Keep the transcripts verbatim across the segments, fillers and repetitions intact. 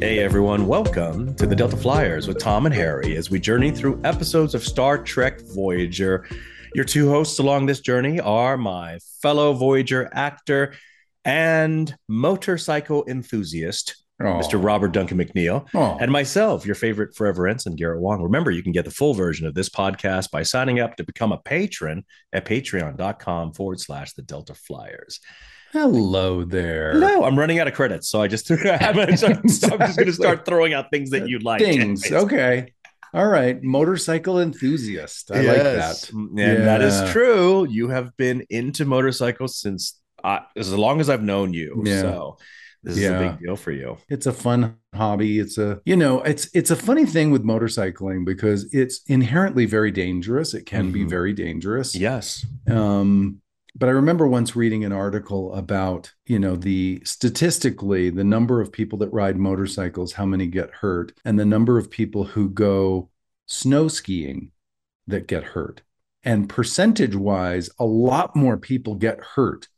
Hey everyone, welcome to the Delta Flyers with Tom and Harry as we journey through episodes of Star Trek Voyager. Your two hosts along this journey are my fellow Voyager actor and motorcycle enthusiast, Aww. Mister Robert Duncan McNeil, Aww. and myself, your favorite Forever Ensign, Garrett Wong. Remember, you can get the full version of this podcast by signing up to become a patron at patreon.com forward slash the Delta Flyers. Hello there. No, I'm running out of credits, so I just threw. I'm, I'm just going to start throwing out things that you'd like. Things, okay. All right, motorcycle enthusiast. I yes. like that. And yeah. that is true. You have been into motorcycles since uh, as long as I've known you. Yeah. So this is yeah. a big deal for you. It's a fun hobby. It's a, you know, it's it's a funny thing with motorcycling because it's inherently very dangerous. It can mm-hmm. be very dangerous. Yes. Um. But I remember once reading an article about, you know, the statistically, the number of people that ride motorcycles, how many get hurt, and the number of people who go snow skiing that get hurt. And percentage wise, a lot more people get hurt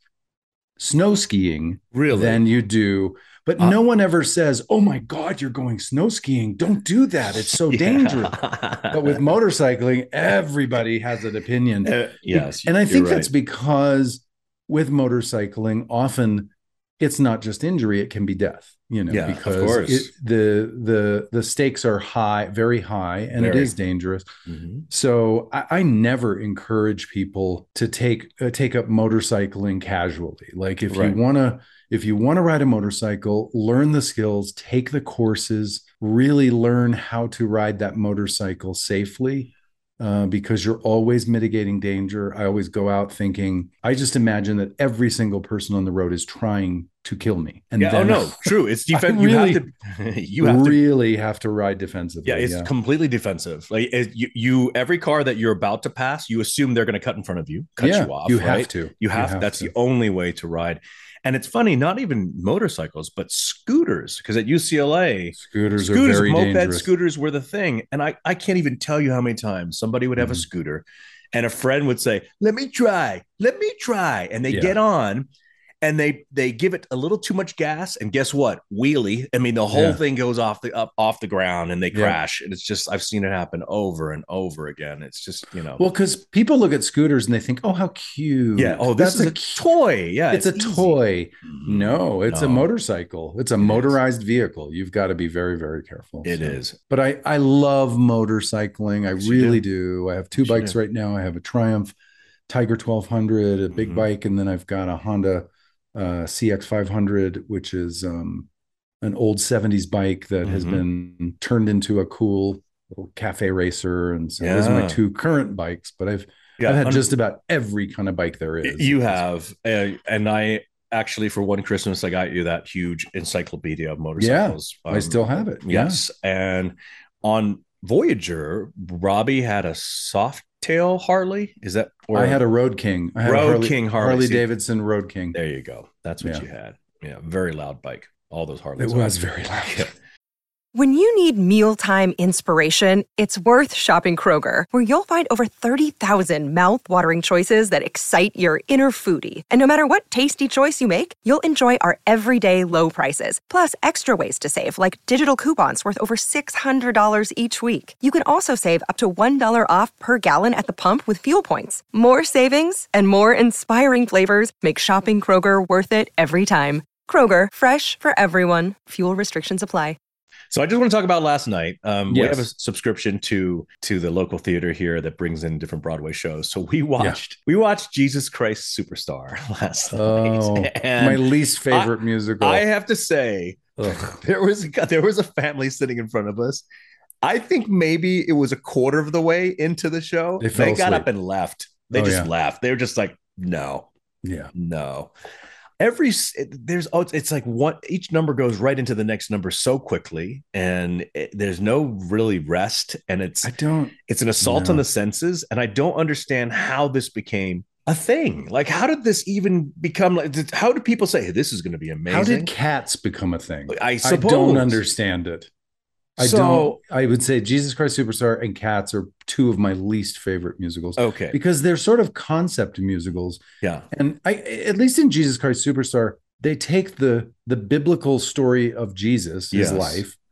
snow skiing really? than you do. But uh, no one ever says, oh, my God, you're going snow skiing. Don't do that. It's so yeah. dangerous. But with motorcycling, everybody has an opinion. Uh, yes. And I think right. that's because with motorcycling, often it's not just injury, it can be death, you know, yeah, because of course. It, the, the, the stakes are high, very high, and very. it is dangerous. Mm-hmm. So I, I never encourage people to take, uh, take up motorcycling casually. Like if right. you want to, If you want to ride a motorcycle, learn the skills, take the courses, really learn how to ride that motorcycle safely, uh, because you're always mitigating danger. I always go out thinking, I just imagine that every single person on the road is trying to kill me. And yeah, then, oh no, true. It's defensive. Really, you have to, you have really to, have to ride defensively. Yeah, it's yeah. completely defensive. Like it, you, you, every car that you're about to pass, you assume they're going to cut in front of you, cut yeah, you off. You right? have to. You have. You have that's to. the only way to ride. And it's funny, not even motorcycles, but scooters, because at U C L A, scooters, scooters are very moped dangerous. Scooters were the thing. And I, I can't even tell you how many times somebody would have mm-hmm. a scooter and a friend would say, let me try, let me try. And they yeah. get on and they they give it a little too much gas. And guess what? Wheelie. I mean, the whole yeah. thing goes off the up off the ground and they crash. Yeah. And it's just, I've seen it happen over and over again. It's just, you know. Well, because people look at scooters and they think, oh, how cute. Yeah. Oh, this That's is a, a toy. Yeah. It's, it's a easy. toy. No, it's no. a motorcycle. It's a it motorized is. vehicle. You've got to be very, very careful. It so. is. But I, I love motorcycling. I yes, really do. do. I have two yes, bikes right now. I have a Triumph Tiger twelve hundred, a big mm-hmm. bike, and then I've got a Honda uh C X five hundred, which is um an old seventies bike that mm-hmm. has been turned into a cool little cafe racer. And so yeah. those are my two current bikes, but I've yeah, I've had just about every kind of bike there is. You have uh, and I actually for one Christmas I got you that huge encyclopedia of motorcycles. Yeah, um, I still have it. Yes. Yeah. And on Voyager, Robbie had a soft tail Harley. Is that or I had a Road King. I had Road a Harley, King Harley, Harley Davidson Road King. There you go. That's what yeah. you had. Yeah, very loud bike. All those Harleys. It was very loud. Yeah. When you need mealtime inspiration, it's worth shopping Kroger, where you'll find over thirty thousand mouth-watering choices that excite your inner foodie. And no matter what tasty choice you make, you'll enjoy our everyday low prices, plus extra ways to save, like digital coupons worth over six hundred dollars each week. You can also save up to one dollar off per gallon at the pump with fuel points. More savings and more inspiring flavors make shopping Kroger worth it every time. Kroger, fresh for everyone. Fuel restrictions apply. So I just want to talk about last night. Um, yes. We have a subscription to to the local theater here that brings in different Broadway shows. So we watched yeah. we watched Jesus Christ Superstar last oh, night. And my least favorite I, musical. I have to say, Ugh. there was a, there was a family sitting in front of us. I think maybe it was a quarter of the way into the show. They, they got asleep. up and left. They oh, just yeah. left. They were just like, no, yeah, no. Every there's oh it's like one each number goes right into the next number so quickly, and it, there's no really rest, and it's I don't it's an assault no. on the senses, and I don't understand how this became a thing. Like, how did this even become like? How do people say, hey, this is going to be amazing? How did Cats become a thing? I suppose. I don't understand it. I so, don't. I would say Jesus Christ Superstar and Cats are two of my least favorite musicals. Okay, because they're sort of concept musicals. Yeah, and I, at least in Jesus Christ Superstar, they take the the biblical story of Jesus, his yes. life,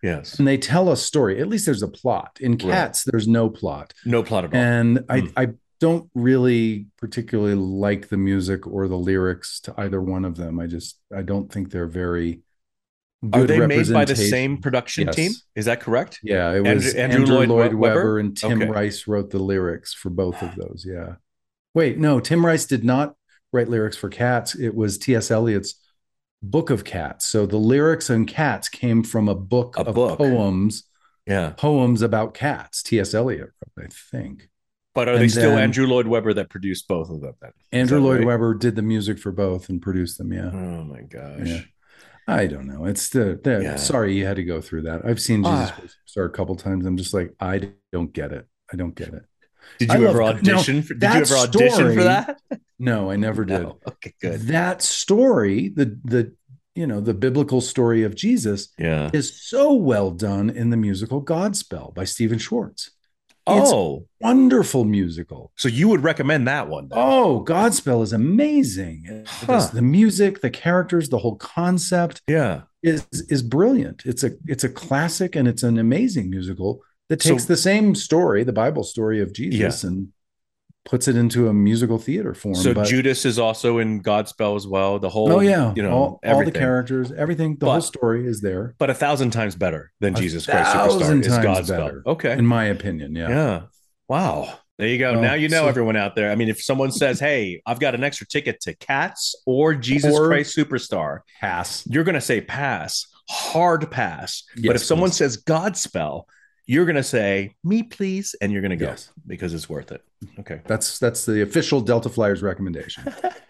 Yes. And they tell a story. At least there's a plot. In Cats, right. there's no plot. No plot at all. And mm. I, I don't really particularly like the music or the lyrics to either one of them. I just, I don't think they're very good. Are they made by the same production yes. team? Is that correct? Yeah, it was Andrew, Andrew, Andrew Lloyd, Lloyd Webber, Webber and Tim okay. Rice wrote the lyrics for both of those. Yeah. Wait, no, Tim Rice did not write lyrics for Cats. It was T S Eliot's Book of Cats. So the lyrics in Cats came from a book a of book. poems. Yeah. Poems about cats. T S Eliot wrote, I think. But are and they still Andrew Lloyd Webber that produced both of them then? Andrew Lloyd right? Webber did the music for both and produced them, yeah. Oh my gosh. Yeah. I don't know. It's the, the yeah. sorry you had to go through that. I've seen Jesus ah. Superstar a couple times. I'm just like, I don't get it. I don't get it. Did you I ever love, audition? No, for, did you ever audition story, for that? No, I never did. No. Okay, good. That story, the the you know the biblical story of Jesus, yeah. is so well done in the musical Godspell by Stephen Schwartz. Oh, it's wonderful musical. So you would recommend that one? Then? Oh, Godspell is amazing. Huh. The music, the characters, the whole concept, yeah, is is brilliant. It's a it's a classic and it's an amazing musical that takes so, the same story, the Bible story of Jesus, yeah. and puts it into a musical theater form. So but, Judas is also in Godspell as well. The whole, oh yeah, you know, all, all the characters, everything, the but, whole story is there. But a thousand times better than a Jesus Christ Superstar is Godspell. Better, okay, in my opinion, yeah. Yeah. Wow. There you go. Oh, now you know so, everyone out there. I mean, if someone says, "Hey, I've got an extra ticket to Cats or Jesus or Christ Superstar," pass. You're going to say pass, hard pass. Yes, but if please. someone says Godspell, you're going to say, me, please. And you're going to go yes. because it's worth it. Okay. That's that's the official Delta Flyers recommendation.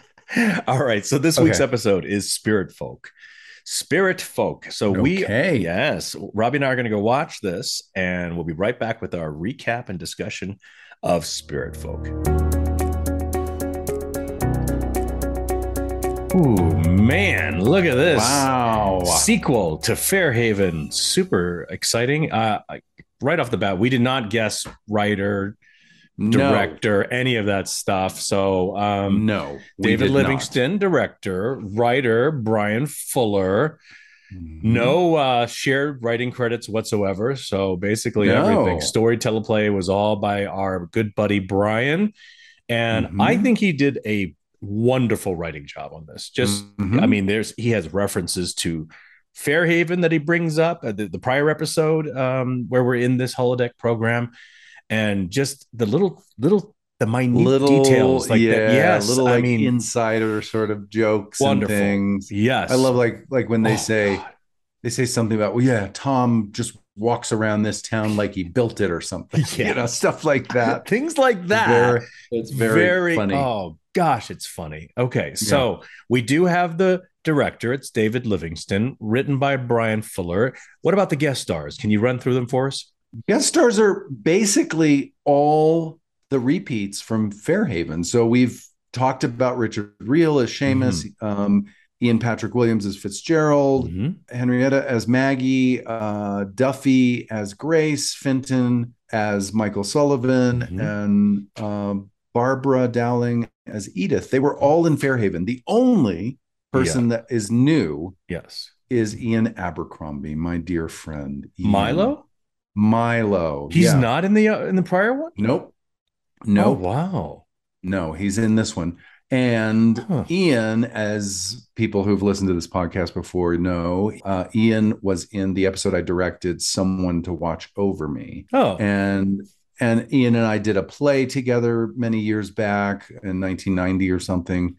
All right. So this okay. week's episode is Spirit Folk. Spirit Folk. So okay. we, yes, Robbie and I are going to go watch this and we'll be right back with our recap and discussion of Spirit Folk. Ooh, man, look at this. Wow. Sequel to Fairhaven. Super exciting. Uh, right off the bat, we did not guess writer, director, no. any of that stuff. So, um, no, David Livingston, not. director, writer, Brian Fuller. Mm-hmm. No uh, shared writing credits whatsoever. So basically no. everything. Story teleplay was all by our good buddy Brian. And mm-hmm. I think he did a wonderful writing job on this. Just, mm-hmm. I mean, there's he has references to Fairhaven that he brings up at the, the prior episode um, where we're in this holodeck program, and just the little little the minute little, details like yeah, that. Yes, little I like mean, insider sort of jokes wonderful. and things. Yes, I love like like when they oh, say God. they say something about, well, yeah, Tom just walks around this town like he built it or something. Yeah, you know, stuff like that. Things like that. Very, it's very, very funny. Oh gosh, it's funny. Okay, so yeah. we do have the director. It's David Livingston, written by Brian Fuller. What about the guest stars? Can you run through them for us? Guest stars are basically all the repeats from Fairhaven. So we've talked about Richard Reel as Seamus, mm-hmm. um, Ian Patrick Williams as Fitzgerald, mm-hmm. Henrietta as Maggie, uh, Duffy as Grace, Fenton as Michael Sullivan, mm-hmm. and uh, Barbara Dowling as Edith. They were all in Fairhaven. The only person yeah. that is new yes. is Ian Abercrombie, my dear friend. Ian. Milo? Milo. He's yeah. not in the uh, in the prior one? Nope. No. Oh, wow. No, he's in this one. And huh. Ian, as people who've listened to this podcast before know, uh, Ian was in the episode I directed, Someone to Watch Over Me. Oh. And and Ian and I did a play together many years back in nineteen ninety or something.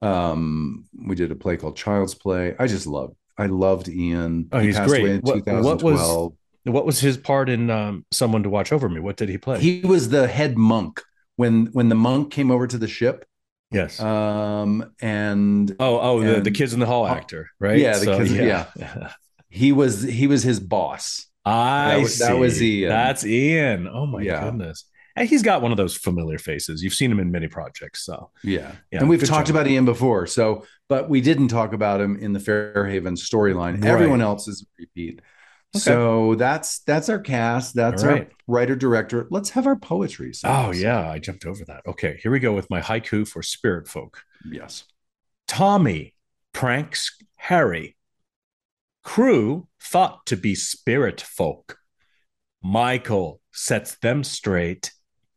Um, we did a play called Child's Play. I just loved, I loved Ian. Oh, he he's passed great. away in what, twenty twelve. What was, what was his part in um, Someone to Watch Over Me? What did he play? He was the head monk when when the monk came over to the ship. Yes. Um. And oh, oh, and, the, the Kids in the Hall actor, right? Yeah. The so, kids, yeah. yeah. He was he was his boss. I that was, see. That was Ian. That's Ian. Oh my yeah. goodness. And he's got one of those familiar faces. You've seen him in many projects. So yeah. yeah and we've talked job. about Ian before. So, but we didn't talk about him in the Fairhaven storyline. Right. Everyone else is a repeat. Okay. So that's that's our cast. That's right. our writer director. Let's have our poetry. Oh yeah, I jumped over that. Okay, here we go with my haiku for Spirit Folk. Yes. Tommy pranks Harry. Crew thought to be spirit folk. Michael sets them straight.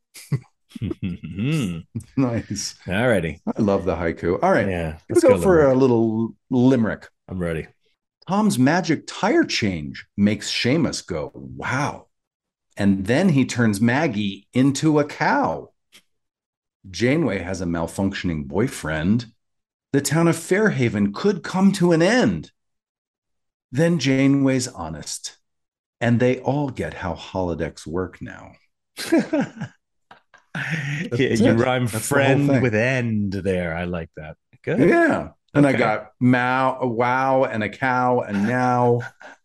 Nice. All righty. I love the haiku. All right. Yeah. Let's go, go for limerick. a little limerick. I'm ready. Tom's magic tire change makes Seamus go, wow. And then he turns Maggie into a cow. Janeway has a malfunctioning boyfriend. The town of Fairhaven could come to an end. Then Janeway's honest. And they all get how holodecks work now. Yeah, you rhyme That's friend with end there. I like that. Good. Yeah. And okay. I got mow, a wow, and a cow, and now.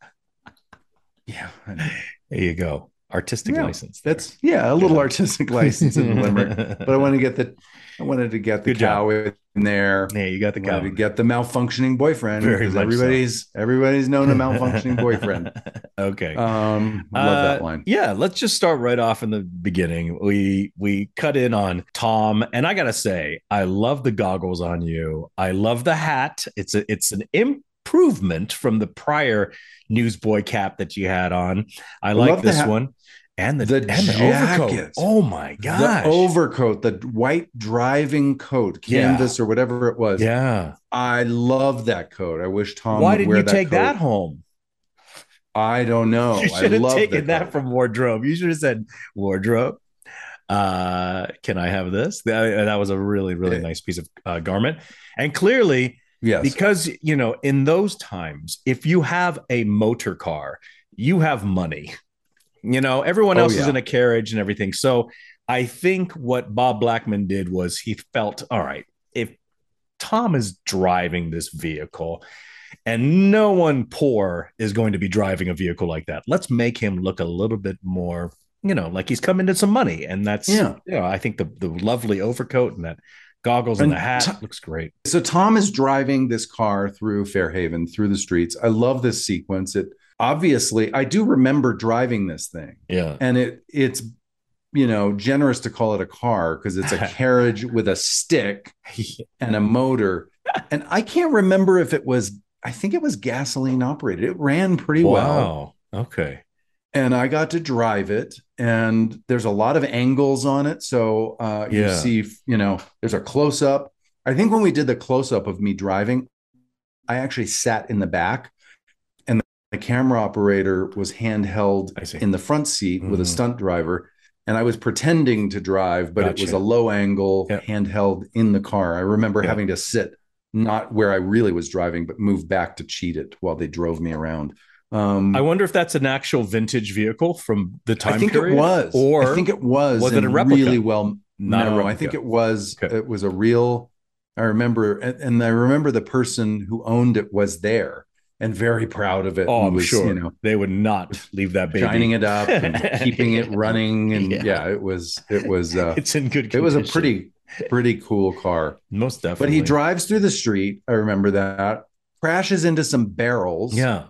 Yeah. There you go. Artistic yeah, license. There. That's yeah, a little yeah. artistic license in the limerick. But I want to get the I wanted to get the Good cow job. in there. Yeah, you got the cow. To get the malfunctioning boyfriend. Very because everybody's so. everybody's known a malfunctioning boyfriend. Okay. Um I love uh, that line. Yeah, let's just start right off in the beginning. We we cut in on Tom, and I gotta say, I love the goggles on you. I love the hat. It's a it's an improvement from the prior newsboy cap that you had on. I, I like this ha- one. And the, the, and the overcoat. Oh my gosh. The overcoat, the white driving coat, canvas yeah. or whatever it was. Yeah. I love that coat. I wish Tom Why would didn't wear you that take coat. that home? I don't know. You should have taken that coat. from wardrobe. You should have said, wardrobe, uh, can I have this? That, that was a really, really nice piece of uh, garment. And clearly, yes. because, you know, in those times, if you have a motor car, you have money. You know, everyone else oh, yeah. is in a carriage and everything. So I think what Bob Blackman did was he felt, all right, if Tom is driving this vehicle and no one poor is going to be driving a vehicle like that, let's make him look a little bit more, you know, like he's come into some money. And that's, yeah. you know, I think the, the lovely overcoat and that goggles and, and the hat Tom, looks great. So Tom is driving this car through Fairhaven, through the streets. I love this sequence. It Obviously, I do remember driving this thing. Yeah. And it it's, you know, generous to call it a car because it's a carriage with a stick and a motor. And I can't remember if it was, I think it was gasoline operated. It ran pretty wow. well. Okay. And I got to drive it. And there's a lot of angles on it. So uh, you yeah. see, you know, there's a close up. I think when we did the close up of me driving, I actually sat in the back. The camera operator was handheld in the front seat mm-hmm. with a stunt driver, and I was pretending to drive, but gotcha. It was a low angle yep. handheld in the car. I remember yep. having to sit not where I really was driving, but move back to cheat it while they drove me around. Um, I wonder if that's an actual vintage vehicle from the time I think period, it was, or I think it was. Was it a replica? Really well, not no, a I think it was. Okay. It was a real. I remember, and, and I remember the person who owned it was there. And very proud of it. Oh, I'm was, sure you know, they would not leave that baby. Shining it up and keeping it running. And yeah. yeah, it was, it was, uh, it's in good condition. It was a pretty, pretty cool car. Most definitely. But he drives through the street. I remember that. Crashes into some barrels. Yeah.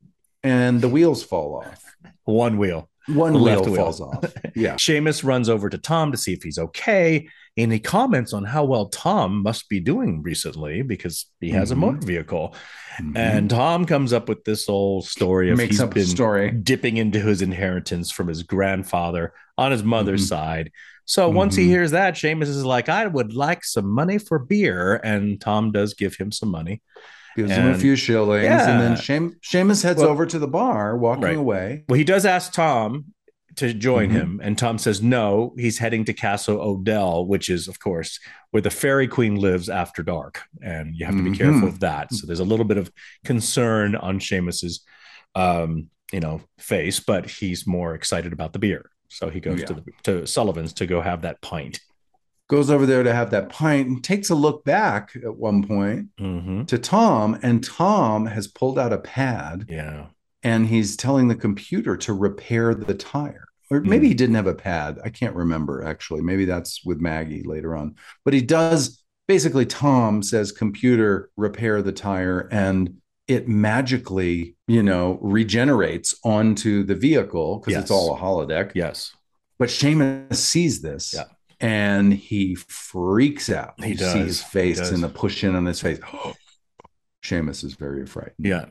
And the wheels fall off. One wheel. One wheel falls off. Yeah. Seamus runs over to Tom to see if he's okay. And he comments on how well Tom must be doing recently because he has mm-hmm. a motor vehicle. Mm-hmm. And Tom comes up with this whole story of Makes he's up been story. dipping into his inheritance from his grandfather on his mother's mm-hmm. side. So mm-hmm. once he hears that, Seamus is like, I would like some money for beer. And Tom does give him some money. Gives and, him a few shillings. Yeah. And then Seam- Seamus heads well, over to the bar, walking right. away. Well, he does ask Tom to join mm-hmm. him. And Tom says, no, he's heading to Castle Odell, which is, of course, where the Fairy Queen lives after dark. And you have to be mm-hmm. careful of that. So there's a little bit of concern on Seamus's, um, you know, face, but he's more excited about the beer. So he goes yeah. to, the, to Sullivan's to go have that pint. Goes over there to have that pint and takes a look back at one point mm-hmm. to Tom. And Tom has pulled out a pad. Yeah. And he's telling the computer to repair the tire. Or maybe mm. he didn't have a pad. I can't remember, actually. Maybe that's with Maggie later on. But he does, basically, Tom says, computer, repair the tire. And it magically, you know, regenerates onto the vehicle because yes. it's all a holodeck. Yes. But Seamus sees this. Yeah. And he freaks out. He you does. see his face and the push in on his face. Oh, Seamus is very frightened. Yeah.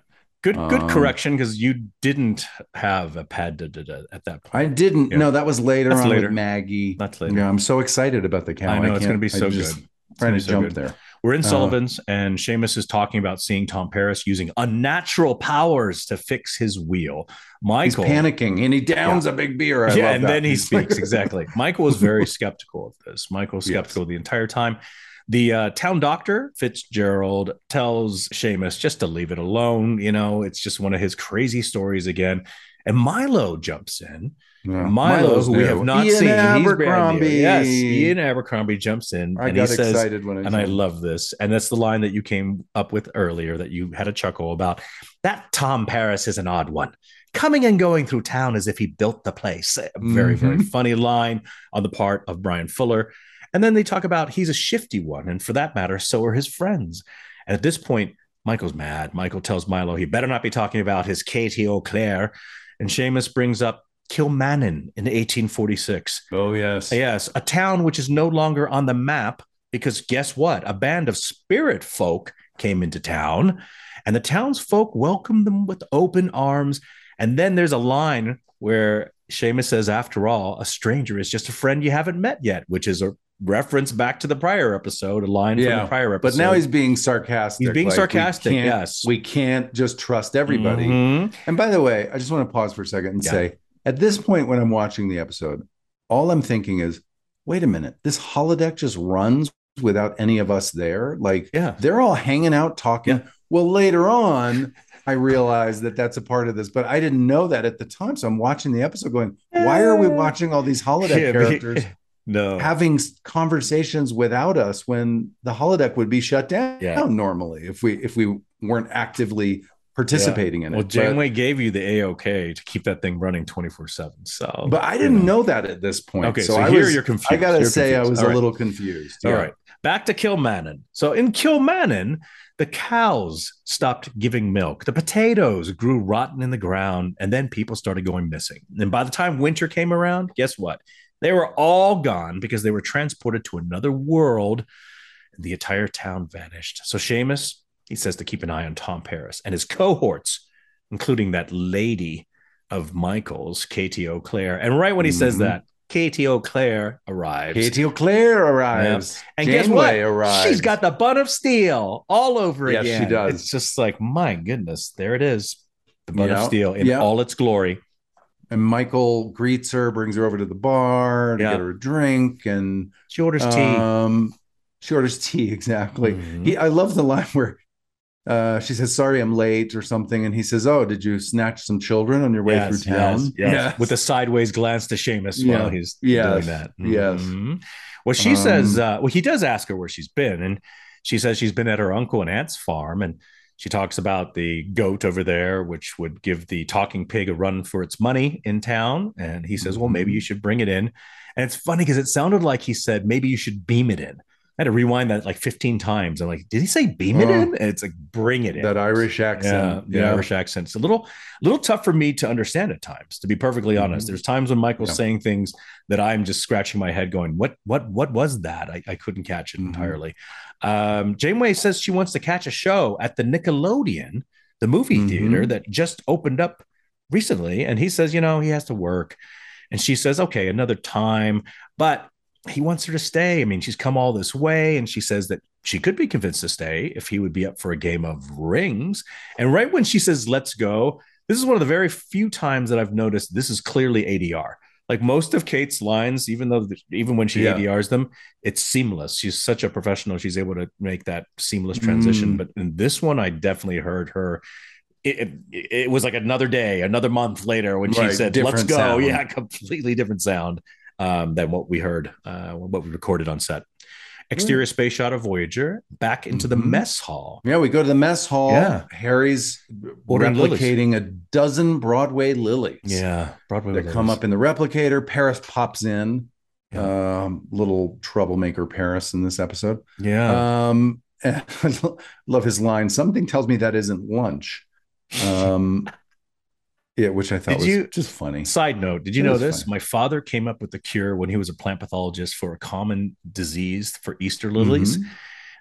Good, good um, correction, because you didn't have a pad da, da, da, at that point. I didn't. Yeah. No, that was later That's on later. with Maggie. That's later. Yeah, I'm so excited about the cow. I know I it's going to be so good. Trying to so jump good. there. We're in Sullivan's, uh, and Seamus is talking about seeing Tom Paris using unnatural powers to fix his wheel. Michael, he's panicking, and he downs yeah. a big beer. I yeah, love and that. then he speaks. Exactly. Michael was very skeptical of this. Michael was skeptical yes. the entire time. The uh, town doctor, Fitzgerald, tells Seamus just to leave it alone. You know, it's just one of his crazy stories again. And Milo jumps in. Yeah. Milo, who new. we have not Ian seen. Abercrombie. He's yes, Ian Abercrombie jumps in. I and got he says, excited when I And I love this. And that's the line that you came up with earlier that you had a chuckle about. That Tom Paris is an odd one. Coming and going through town as if he built the place. A very, mm-hmm. very funny line on the part of Brian Fuller. And then they talk about he's a shifty one. And for that matter, so are his friends. And at this point, Michael's mad. Michael tells Milo he better not be talking about his Katie O'Clair. And Seamus brings up Kilmainham in eighteen forty-six. Oh, yes. Yes, a town which is no longer on the map because guess what? A band of spirit folk came into town and the townsfolk welcomed them with open arms. And then there's a line where Seamus says, after all, a stranger is just a friend you haven't met yet, which is a reference back to the prior episode, a line yeah, from the prior episode. But now he's being sarcastic. He's being like sarcastic, we yes. We can't just trust everybody. Mm-hmm. And by the way, I just want to pause for a second and yeah. say, at this point when I'm watching the episode, all I'm thinking is, wait a minute, this holodeck just runs without any of us there? Like, yeah. they're all hanging out talking. Yeah. Well, later on, I realized that that's a part of this, but I didn't know that at the time. So I'm watching the episode going, why are we watching all these holodeck yeah, characters no. having conversations without us when the holodeck would be shut down yeah. normally if we if we weren't actively participating yeah. in well, it. Well, Janeway gave you the A-OK to keep that thing running twenty-four seven. So, but I didn't you know. know that at this point. Okay, so, so I here was, you're confused. I gotta you're say, confused. I was all a right. little confused. All yeah. right, back to Kilmainham. So in Kilmainham, the cows stopped giving milk. The potatoes grew rotten in the ground, and then people started going missing. And by the time winter came around, guess what? They were all gone because they were transported to another world. And the entire town vanished. So Seamus, he says to keep an eye on Tom Paris and his cohorts, including that lady of Michael's, Katie O'Clair. And right when he mm-hmm. says that, Katie O'Clair arrives. Katie O'Clair arrives. Yep. And Janeway guess what? Arrives. She's got the bun of steel all over yes, again. Yes, she does. It's just like, my goodness, there it is. The bun yep. of steel in yep. all its glory. And Michael greets her, brings her over to the bar to yep. get her a drink. And she orders tea. Um, she orders tea, exactly. Mm-hmm. He, I love the line where Uh, she says, sorry, I'm late or something. And he says, oh, did you snatch some children on your way yes, through town? Yes, yes. yes. With a sideways glance to Seamus yeah. while he's yes. doing that. Mm-hmm. Yes. Well, she um, says, uh, well, he does ask her where she's been. And she says she's been at her uncle and aunt's farm. And she talks about the goat over there, which would give the talking pig a run for its money in town. And he says, mm-hmm. well, maybe you should bring it in. And it's funny because it sounded like he said, maybe you should beam it in. I had to rewind that like fifteen times. I'm like, did he say beam it uh, in? And it's like, bring it in. That Irish accent. Yeah, the yeah. Irish accent. It's a little, little tough for me to understand at times, to be perfectly mm-hmm. honest. There's times when Michael's yeah. saying things that I'm just scratching my head going, what, what, what was that? I, I couldn't catch it mm-hmm. entirely. Um, Janeway says she wants to catch a show at the Nickelodeon, the movie mm-hmm. theater that just opened up recently. And he says, you know, he has to work. And she says, okay, another time. But he wants her to stay. I mean, she's come all this way, and she says that she could be convinced to stay if he would be up for a game of rings. And right when she says, let's go, this is one of the very few times that I've noticed this is clearly A D R. Like most of Kate's lines, even though, even when she yeah. A D Rs them, it's seamless. She's such a professional. She's able to make that seamless transition. Mm. But in this one, I definitely heard her. It, it, it was like another day, another month later when right. she said, different let's go. Sound. Yeah, completely different sound. Um, than what we heard, uh, what we recorded on set. Exterior mm. space shot of Voyager back into mm-hmm. the mess hall. Yeah, we go to the mess hall. Yeah. Harry's Ordering replicating lilies. a dozen Broadway lilies. Yeah, Broadway that lilies. come up in the replicator. Paris pops in. Yeah. Um, little troublemaker Paris in this episode. Yeah. Um, I love his line. Something tells me that isn't lunch. Um, Yeah, which I thought did was you, just funny. Side note, did you it know this? Funny. My father came up with the cure when he was a plant pathologist for a common disease for Easter lilies. Mm-hmm.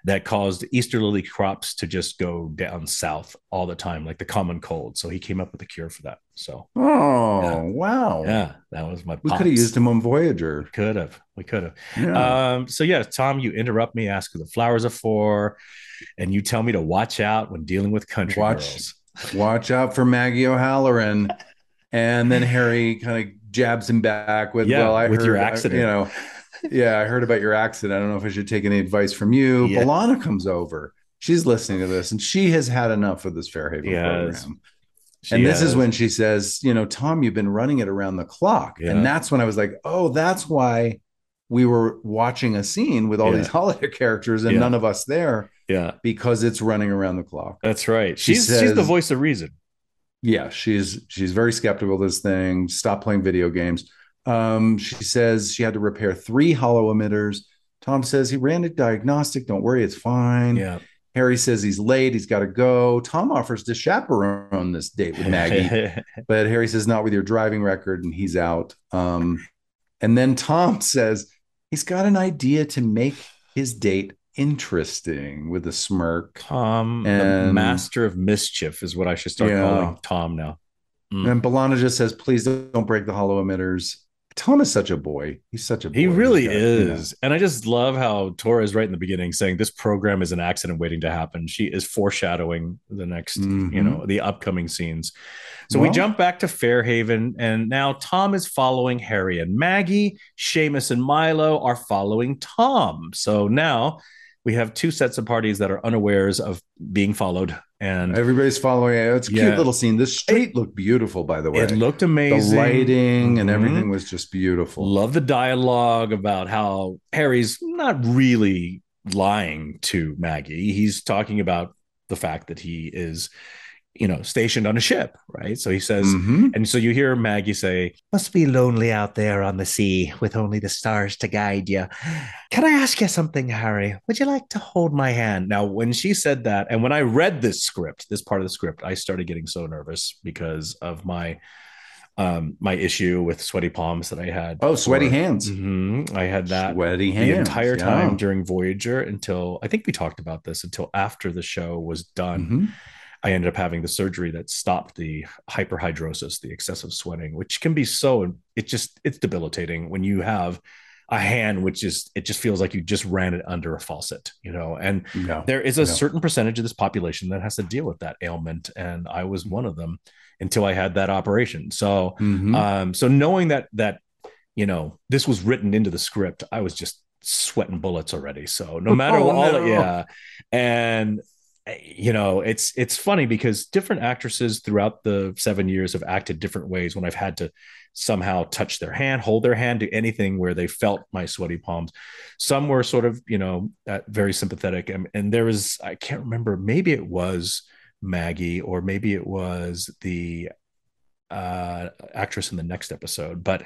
that caused Easter lily crops to just go down south all the time, like the common cold. So he came up with a cure for that. So, oh, yeah. wow. Yeah, that was my We pops. could have used him on Voyager. Could have. We could have. Yeah. Um, so, yeah, Tom, you interrupt me, ask who the flowers are for, and you tell me to watch out when dealing with country watch, girls. Watch out for Maggie O'Halloran. And then Harry kind of jabs him back with, yeah, well, I with heard, your accident. you know, yeah, I heard about your accident. I don't know if I should take any advice from you. Yeah. B'Elanna comes over. She's listening to this, and she has had enough of this Fairhaven yes. program. She and this has. is when she says, you know, Tom, you've been running it around the clock. Yeah. And that's when I was like, oh, that's why we were watching a scene with all yeah. these holiday characters and yeah. none of us there. Yeah. Because it's running around the clock. That's right. She she's says, she's the voice of reason. Yeah, she's she's very skeptical of this thing. Stop playing video games. Um, she says she had to repair three hollow emitters. Tom says he ran a diagnostic. Don't worry, it's fine. Yeah. Harry says he's late. He's got to go. Tom offers to chaperone this date with Maggie, but Harry says not with your driving record, and he's out. Um, and then Tom says he's got an idea to make his date interesting with a smirk. Tom, and, the master of mischief is what I should start yeah. calling Tom now. Mm. And B'Elanna just says, please don't break the hollow emitters. Tom is such a boy. He's such a boy. He really got, is. You know. And I just love how Tora right in the beginning saying this program is an accident waiting to happen. She is foreshadowing the next, mm-hmm. you know, the upcoming scenes. So well, we jump back to Fairhaven, and now Tom is following Harry and Maggie. Seamus and Milo are following Tom. So now we have two sets of parties that are unawares of being followed, and everybody's following it. It's a yeah. cute little scene. The street it, looked beautiful, by the way. It looked amazing. The lighting mm-hmm. and everything was just beautiful. Love the dialogue about how Harry's not really lying to Maggie. He's talking about the fact that he is, you know, stationed on a ship, right? So he says, mm-hmm. and so you hear Maggie say, must be lonely out there on the sea with only the stars to guide you. Can I ask you something, Harry? Would you like to hold my hand? Now, when she said that, and when I read this script, this part of the script, I started getting so nervous because of my um, my issue with sweaty palms that I had. Oh, sweaty for, hands. Mm-hmm, I had that sweaty hands the entire yeah. time during Voyager until, I think we talked about this, until after the show was done. Mm-hmm. I ended up having the surgery that stopped the hyperhidrosis, the excessive sweating, which can be so, it just, it's debilitating when you have a hand, which is, it just feels like you just ran it under a faucet, you know, and no, there is a no. certain percentage of this population that has to deal with that ailment. And I was one of them until I had that operation. So, mm-hmm. um, so knowing that, that, you know, this was written into the script, I was just sweating bullets already. So no matter oh, what, no. yeah. And, you know, it's it's funny because different actresses throughout the seven years have acted different ways when I've had to somehow touch their hand, hold their hand, do anything where they felt my sweaty palms. Some were sort of, you know, uh, very sympathetic. And, and there was, I can't remember, maybe it was Maggie or maybe it was the uh, actress in the next episode. But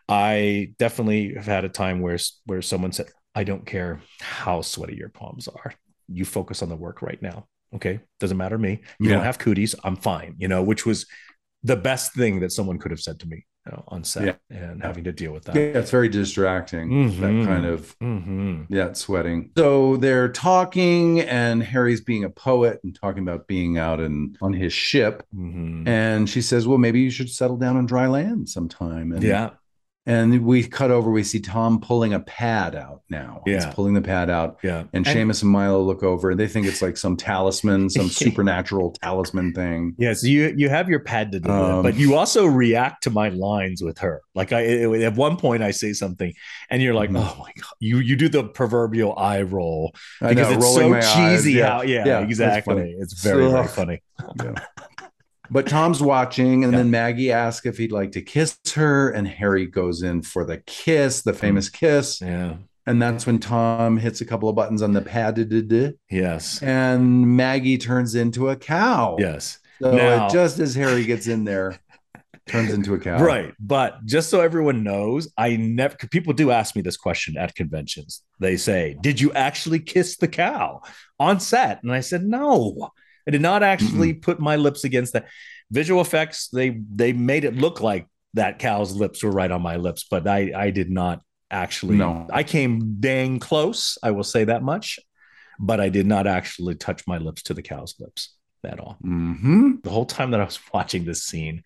I definitely have had a time where where someone said, I don't care how sweaty your palms are. You focus on the work right now. Okay. Doesn't matter to me. You yeah. don't have cooties. I'm fine. You know, which was the best thing that someone could have said to me, you know, on set yeah. and having to deal with that. Yeah. It's very distracting. Mm-hmm. That kind of, mm-hmm. yeah, sweating. So they're talking and Harry's being a poet and talking about being out in, on his ship. Mm-hmm. And she says, well, maybe you should settle down on dry land sometime. And yeah. And we cut over, we see Tom pulling a pad out now. Yeah. He's pulling the pad out. Yeah. And, and Seamus and Milo look over and they think it's like some talisman, some supernatural talisman thing. Yeah. So you, you have your pad to do um, it, but you also react to my lines with her. Like I, it, at one point I say something and you're like, mm-hmm. oh my God, you, you do the proverbial eye roll because know, it's so cheesy. Yeah. How, yeah, yeah, exactly. It's very, so, very funny. Yeah. But Tom's watching, and yeah. then Maggie asks if he'd like to kiss her, and Harry goes in for the kiss, the famous kiss. Yeah. And that's when Tom hits a couple of buttons on the pad. Yes. And Maggie turns into a cow. Yes. So now, just as Harry gets in there, turns into a cow. Right. But just so everyone knows, I never, people do ask me this question at conventions. They say, did you actually kiss the cow on set? And I said, no. I did not actually mm-hmm. put my lips against that. Visual effects, they they made it look like that cow's lips were right on my lips, but I, I did not actually. No. I came dang close, I will say that much. but I did not actually touch my lips to the cow's lips at all. Mm-hmm. The whole time that I was watching this scene,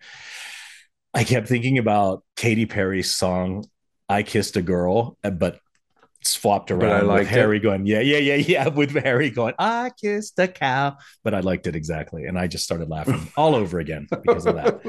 I kept thinking about Katy Perry's song, I Kissed a Girl, but swapped around with Harry it. going, yeah, yeah, yeah, yeah, with Harry going, I kissed a cow. But I liked it exactly. And I just started laughing all over again because of that.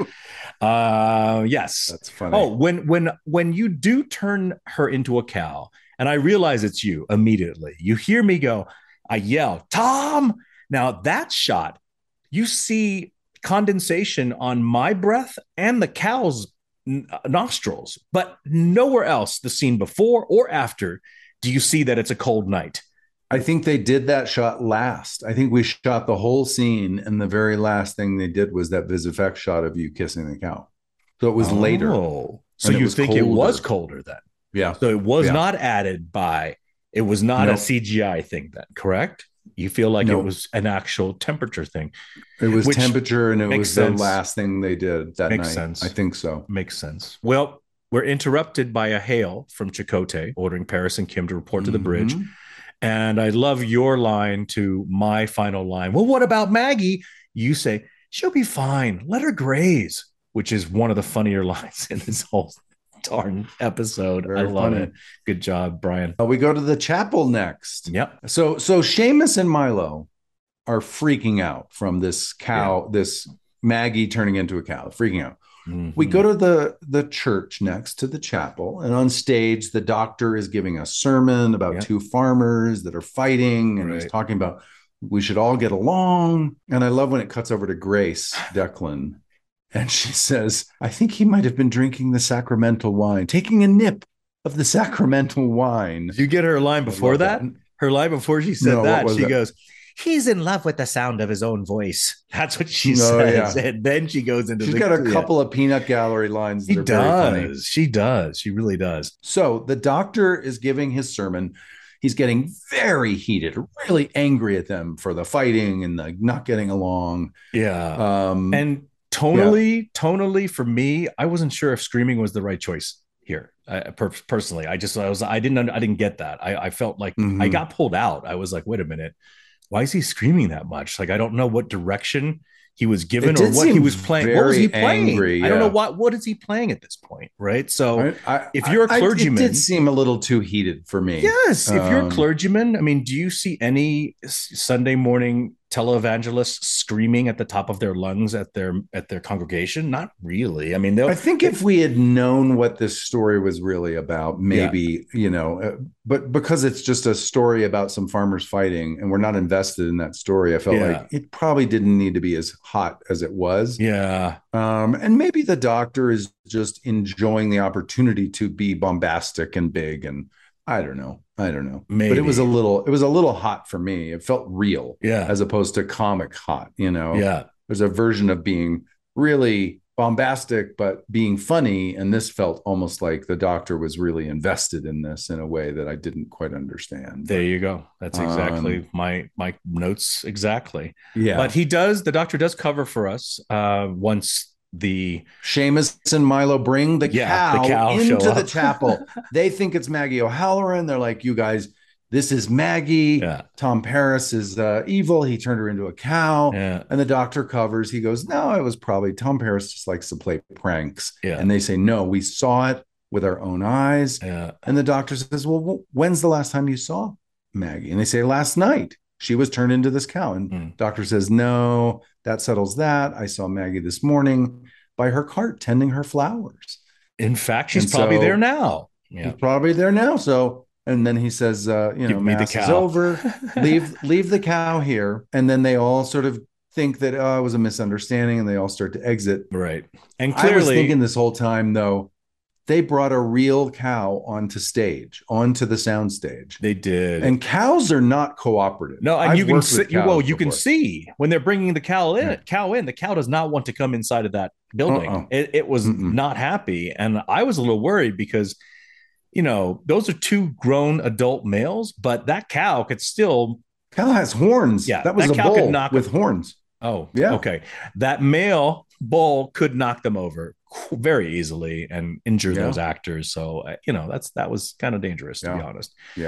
Uh, yes. That's funny. Oh, when when when you do turn her into a cow, and I realize it's you immediately, you hear me go, I yell, Tom. Now that shot, you see condensation on my breath and the cow's nostrils, but nowhere else the scene before or after do you see that it's a cold night. I think they did that shot last. I think we shot the whole scene, and the very last thing they did was that VisFX shot of you kissing the cow. So it was oh, later. So you think colder. It was colder then? Yeah. So it was yeah. not added by, it was not nope. a C G I thing then, correct? You feel like nope. it was an actual temperature thing. It was temperature, and it was sense. the last thing they did that makes night. Sense. I think so. Makes sense. Well, we're interrupted by a hail from Chakotay ordering Paris and Kim to report mm-hmm. to the bridge. And I love your line to my final line. Well, what about Maggie? You say, she'll be fine. Let her graze, which is one of the funnier lines in this whole darn episode. Very I love funny. It. Good job, Brian. Uh, we go to the chapel next. Yep. So, so Seamus and Milo are freaking out from this cow, yeah. this Maggie turning into a cow, freaking out. Mm-hmm. We go to the, the church next to the chapel, and on stage, the doctor is giving a sermon about yep. two farmers that are fighting, and right. he's talking about we should all get along. And I love when it cuts over to Grace Declan, and she says, I think he might have been drinking the sacramental wine, taking a nip of the sacramental wine. Did you get her line before that? that? Her line before she said no, that, she that? goes, he's in love with the sound of his own voice. That's what she no, says. Yeah. And then she goes into She's the, got a couple yeah. of peanut gallery lines. She does. She does. She really does. So the doctor is giving his sermon. He's getting very heated, really angry at them for the fighting and the not getting along. Yeah. Um, and tonally, yeah. tonally for me, I wasn't sure if screaming was the right choice here. Uh, per- personally, I just, I was, I didn't, I didn't get that. I, I felt like mm-hmm. I got pulled out. I was like, wait a minute. Why is he screaming that much? Like, I don't know what direction he was given or what he was playing. What was he playing? Angry, yeah. I don't know what, what is he playing at this point? Right. So I, I, if you're a clergyman, I, it did seem a little too heated for me. Yes. Um, if you're a clergyman, I mean, do you see any Sunday morning televangelists screaming at the top of their lungs at their at their congregation? Not really. I mean, I think if we had known what this story was really about, maybe, yeah. you know, uh, but because it's just a story about some farmers fighting and we're not invested in that story, I felt yeah. like it probably didn't need to be as hot as it was. Yeah. Um, and maybe the doctor is just enjoying the opportunity to be bombastic and big, and I don't know. I don't know. Maybe. But it was a little, it was a little hot for me. It felt real, yeah, as opposed to comic hot, you know? Yeah. There's a version of being really bombastic, but being funny. And this felt almost like the doctor was really invested in this in a way that I didn't quite understand. There you go. That's exactly um, my, my notes. Exactly. Yeah. But he does, the doctor does cover for us uh, once the Seamus and Milo bring the, yeah, cow, the cow into the chapel. They think it's Maggie O'Halloran. They're like, you guys, this is Maggie. Yeah. Tom Paris is uh, evil. He turned her into a cow. Yeah. And the doctor covers. He goes, no, it was probably Tom Paris just likes to play pranks. Yeah. And they say, no, we saw it with our own eyes. Yeah. And the doctor says, well, when's the last time you saw Maggie? And they say, last night. She was turned into this cow. And mm. doctor says, no, that settles that. I saw Maggie this morning by her cart tending her flowers. In fact, she's and probably so, there now. Yeah. She's probably there now. So, and then he says, uh, you know, mass is over. leave, leave the cow here. And then they all sort of think that oh, it was a misunderstanding, and they all start to exit. Right. And clearly, I was thinking this whole time, though, they brought a real cow onto stage, onto the sound stage. They did. And cows are not cooperative. No, and I've you can see, well, you before. can see when they're bringing the cow in, yeah. cow in, the cow does not want to come inside of that building. Uh-uh. It, it was Mm-mm. not happy. And I was a little worried because, you know, those are two grown adult males, but that cow could still. Cow has horns. Yeah. That was that a bull knock with a, horns. Oh, yeah. Okay. That male bull could knock them over very easily and injure yeah. those actors. So, uh, you know, that's that was kind of dangerous, to yeah. be honest. Yeah.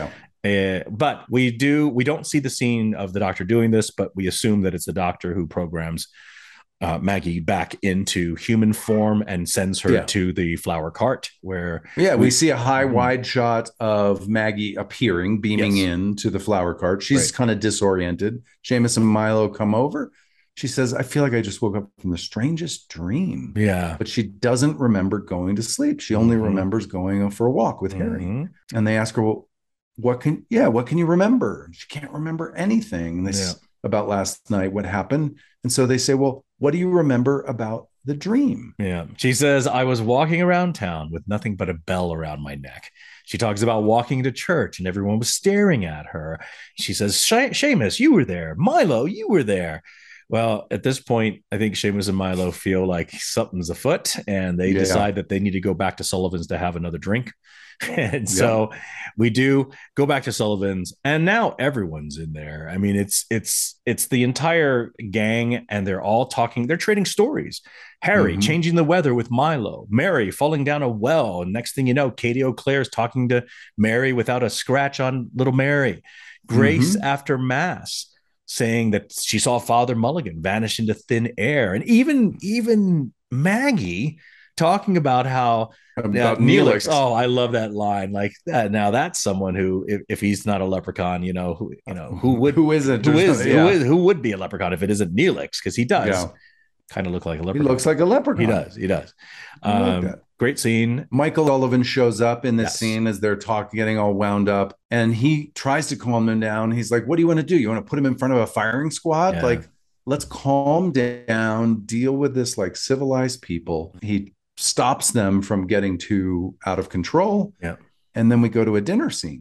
Uh, but we do, we don't see the scene of the doctor doing this, but we assume that it's the doctor who programs uh, Maggie back into human form and sends her yeah. to the flower cart where. Yeah, we, we see a high, mm-hmm. wide shot of Maggie appearing, beaming yes. into the flower cart. She's right. kind of disoriented. Seamus and Milo come over. She says, I feel like I just woke up from the strangest dream. Yeah. But she doesn't remember going to sleep. She only mm-hmm. remembers going for a walk with mm-hmm. Harry. And they ask her, well, what can, yeah, what can you remember? She can't remember anything. And they yeah. about last night, what happened. And so they say, well, what do you remember about the dream? Yeah. She says, I was walking around town with nothing but a bell around my neck. She talks about walking to church and everyone was staring at her. She says, Seamus, you were there. Milo, you were there. Well, at this point, I think Seamus and Milo feel like something's afoot and they yeah. decide that they need to go back to Sullivan's to have another drink. And so yeah. we do go back to Sullivan's and now everyone's in there. I mean, it's it's it's the entire gang and they're all talking. They're trading stories. Harry mm-hmm. changing the weather with Milo, Mary falling down a well. And next thing you know, Katie O'Clair's talking to Mary without a scratch on little Mary. Grace mm-hmm. after Mass saying that she saw Father Mulligan vanish into thin air. And even, even Maggie talking about how about uh, Neelix. Oh, I love that line. Like that. Now that's someone who, if, if he's not a leprechaun, you know, who, you know, who would, who isn't, who is, yeah. who is, who would be a leprechaun if it isn't Neelix? Cause he does yeah. kind of look like a leprechaun. He looks like a leprechaun. He does. He does. Um, like great scene. Michael Sullivan shows up in this yes. scene as they're talking, getting all wound up, and he tries to calm them down. He's like, what do you want to do? You want to put him in front of a firing squad? Yeah. Like, let's calm down, deal with this like civilized people. He stops them from getting too out of control. Yeah. And then we go to a dinner scene.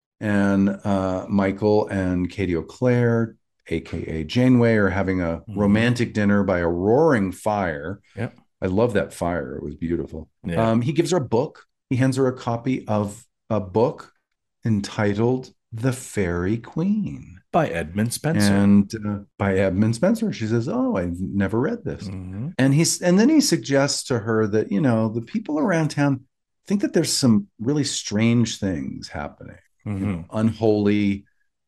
And uh, Michael and Katie O'Clair, A K A Janeway, are having a mm-hmm. romantic dinner by a roaring fire. Yeah. I love that fire. It was beautiful. Yeah. Um, he gives her a book. He hands her a copy of a book entitled The Fairy Queen by Edmund Spenser. And uh, by Edmund Spenser. She says, oh, I've never read this. Mm-hmm. And he's and then he suggests to her that, you know, the people around town think that there's some really strange things happening. Mm-hmm. You know, unholy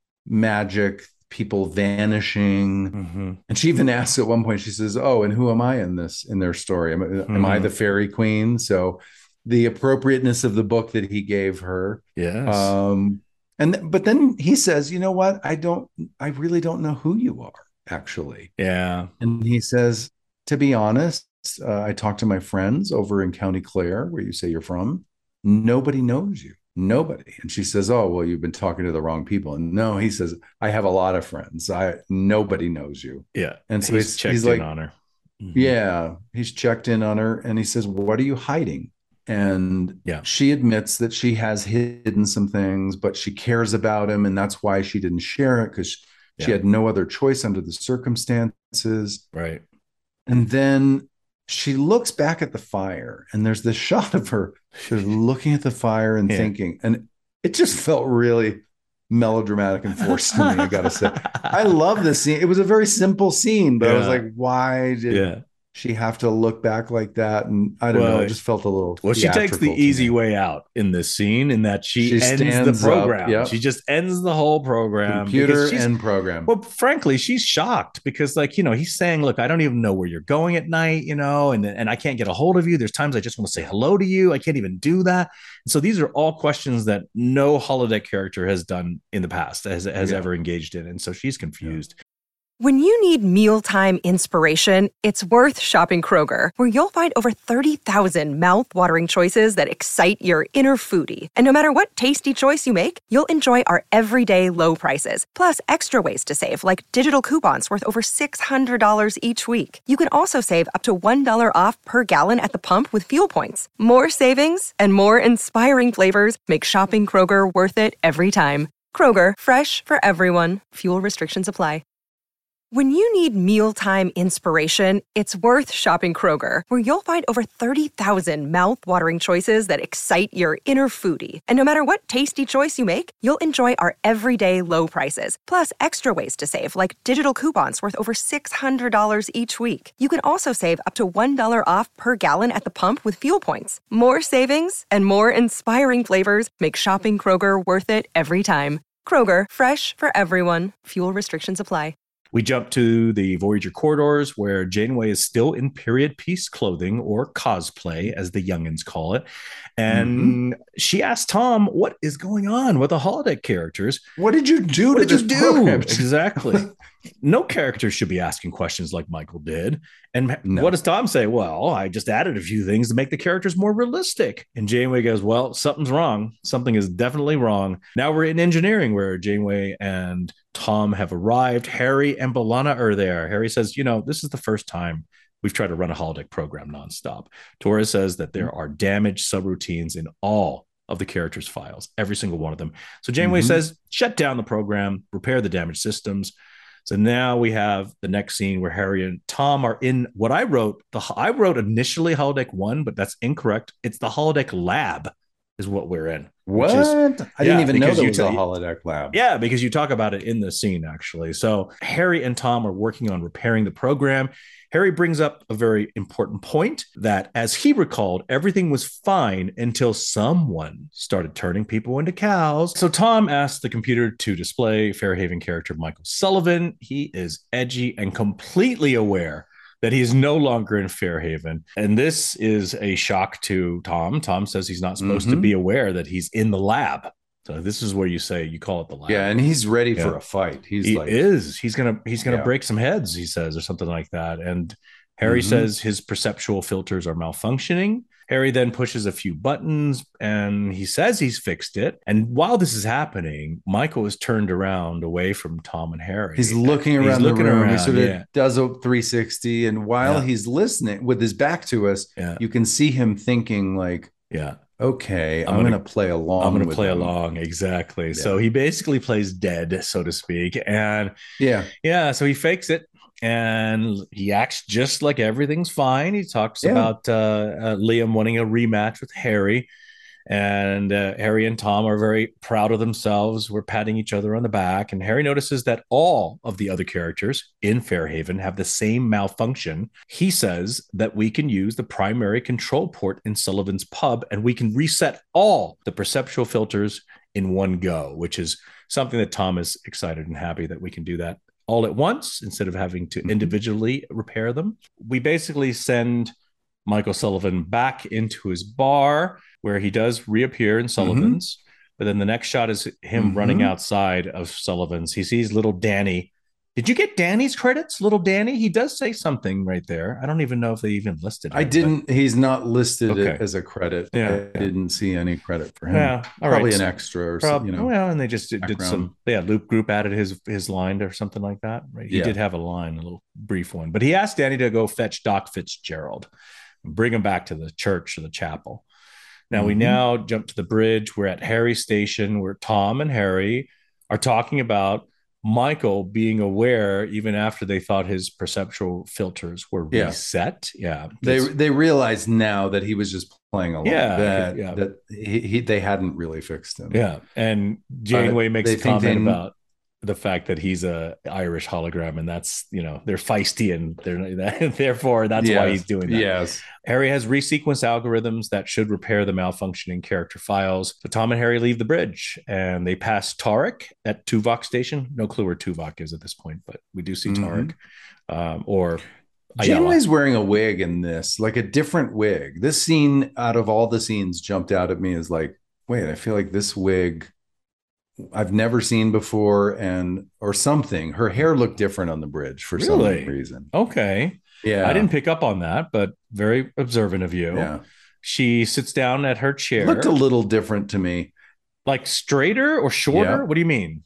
magic, people vanishing. Mm-hmm. And she even asks at one point, she says, oh, and who am I in this, in their story? Am, mm-hmm. am I the fairy queen? So the appropriateness of the book that he gave her. Yes. Um, and, but then he says, you know what? I don't, I really don't know who you are actually. Yeah. And he says, to be honest, uh, I talked to my friends over in County Clare, where you say you're from. Nobody knows you. Nobody. And she says, oh, well, you've been talking to the wrong people. And no, he says, I have a lot of friends. I nobody knows you. Yeah. And so he's, he's, checked he's in like, on her. Mm-hmm. Yeah, he's checked in on her. And he says, what are you hiding? And yeah. she admits that she has hidden some things, but she cares about him. And that's why she didn't share it, because she yeah. had no other choice under the circumstances. Right. And then she looks back at the fire, and there's this shot of her she's looking at the fire and yeah. thinking, and it just felt really melodramatic and forced to me, I gotta say. I love this scene. It was a very simple scene, but yeah. I was like, why did yeah. she have to look back like that? And I don't well, know, it just felt a little well she takes the easy way out in this scene, in that she, she ends the program up, yep. she just ends the whole program, computer end program. Well, frankly, she's shocked because, like, you know, he's saying, look, I don't even know where you're going at night, you know, and and I can't get a hold of you. There's times I just want to say hello to you. I can't even do that. And so these are all questions that no holodeck character has done in the past, has, has yeah. ever engaged in. And so she's confused. Yeah. When you need mealtime inspiration, it's worth shopping Kroger, where you'll find over thirty thousand mouth-watering choices that excite your inner foodie. And no matter what tasty choice you make, you'll enjoy our everyday low prices, plus extra ways to save, like digital coupons worth over six hundred dollars each week. You can also save up to one dollar off per gallon at the pump with fuel points. More savings and more inspiring flavors make shopping Kroger worth it every time. Kroger, fresh for everyone. Fuel restrictions apply. When you need mealtime inspiration, it's worth shopping Kroger, where you'll find over thirty thousand mouth-watering choices that excite your inner foodie. And no matter what tasty choice you make, you'll enjoy our everyday low prices, plus extra ways to save, like digital coupons worth over six hundred dollars each week. You can also save up to one dollar off per gallon at the pump with fuel points. More savings and more inspiring flavors make shopping Kroger worth it every time. Kroger, fresh for everyone. Fuel restrictions apply. We jump to the Voyager corridors where Janeway is still in period piece clothing, or cosplay, as the youngins call it. And mm-hmm. she asks Tom, what is going on with the holodeck characters? What did you do what to did this you do? program? Exactly. No character should be asking questions like Michael did. And no. What does Tom say? Well, I just added a few things to make the characters more realistic. And Janeway goes, well, something's wrong. Something is definitely wrong. Now we're in engineering, where Janeway and Tom have arrived. Harry and B'Elanna are there. Harry says, you know, this is the first time we've tried to run a holodeck program nonstop. Torres says that there are damaged subroutines in all of the characters' files, every single one of them. So Janeway mm-hmm. says, shut down the program, repair the damaged systems. So now we have the next scene where Harry and Tom are in what I wrote. The I wrote initially holodeck one, but that's incorrect. It's the holodeck lab is what we're in. What? Is, I yeah, didn't even know there was t- a holodeck lab. Yeah, because you talk about it in the scene, actually. So Harry and Tom are working on repairing the program. Harry brings up a very important point that, as he recalled, everything was fine until someone started turning people into cows. So Tom asked the computer to display Fairhaven character Michael Sullivan. He is edgy and completely aware that he is no longer in Fairhaven. And this is a shock to Tom. Tom says he's not supposed mm-hmm. to be aware that he's in the lab. So this is where you say you call it the lab. Yeah, and he's ready yeah. for a fight. He's he like, is. He's gonna he's gonna yeah. break some heads, he says, or something like that. And Harry mm-hmm. says his perceptual filters are malfunctioning. Harry then pushes a few buttons and he says he's fixed it. And while this is happening, Michael is turned around away from Tom and Harry. He's looking around he's the room. Around, he sort of yeah. does a three sixty. And while yeah. he's listening with his back to us, yeah. you can see him thinking like, yeah. okay, I'm, I'm going to play along. I'm going to play him. along. Exactly. Yeah. So he basically plays dead, so to speak. And yeah, yeah. So he fakes it and he acts just like everything's fine. He talks yeah. about uh, uh, Liam wanting a rematch with Harry. And uh, Harry and Tom are very proud of themselves. We're patting each other on the back. And Harry notices that all of the other characters in Fairhaven have the same malfunction. He says that we can use the primary control port in Sullivan's pub and we can reset all the perceptual filters in one go, which is something that Tom is excited and happy that we can do that all at once instead of having to individually repair them. We basically send Michael Sullivan back into his bar, where he does reappear in Sullivan's. Mm-hmm. But then the next shot is him mm-hmm. running outside of Sullivan's. He sees little Danny. Did you get Danny's credits? Little Danny? He does say something right there. I don't even know if they even listed him. I didn't. But... He's not listed okay. as a credit. Yeah. I didn't see any credit for him. Yeah. All Probably right. an extra or Prob- something. You know, well, and they just did, did some, yeah, Loop Group added his his line or something like that. Right. He yeah. did have a line, a little brief one. But he asked Danny to go fetch Doc Fitzgerald and bring him back to the church or the chapel. Now mm-hmm. we now jump to the bridge. We're at Harry's station where Tom and Harry are talking about Michael being aware even after they thought his perceptual filters were yeah. reset. Yeah. They they realize now that he was just playing along. Yeah. That, yeah. that he, he they hadn't really fixed him. Yeah. And Janeway uh, makes a comment they, about the fact that he's a Irish hologram, and that's, you know, they're feisty and they're therefore that's yes. why he's doing that. Yes. Harry has resequenced algorithms that should repair the malfunctioning character files. So Tom and Harry leave the bridge and they pass Tarek at Tuvok station. No clue where Tuvok is at this point, but we do see Tarek. Mm-hmm. Um, or Janeway's wearing a wig in this, like a different wig. This scene, out of all the scenes, jumped out at me as like, wait, I feel like this wig I've never seen before, and or something. Her hair looked different on the bridge for really? some reason. Okay. Yeah. I didn't pick up on that, but very observant of you. Yeah. She sits down at her chair. It looked a little different to me. Like straighter or shorter? Yeah. What do you mean?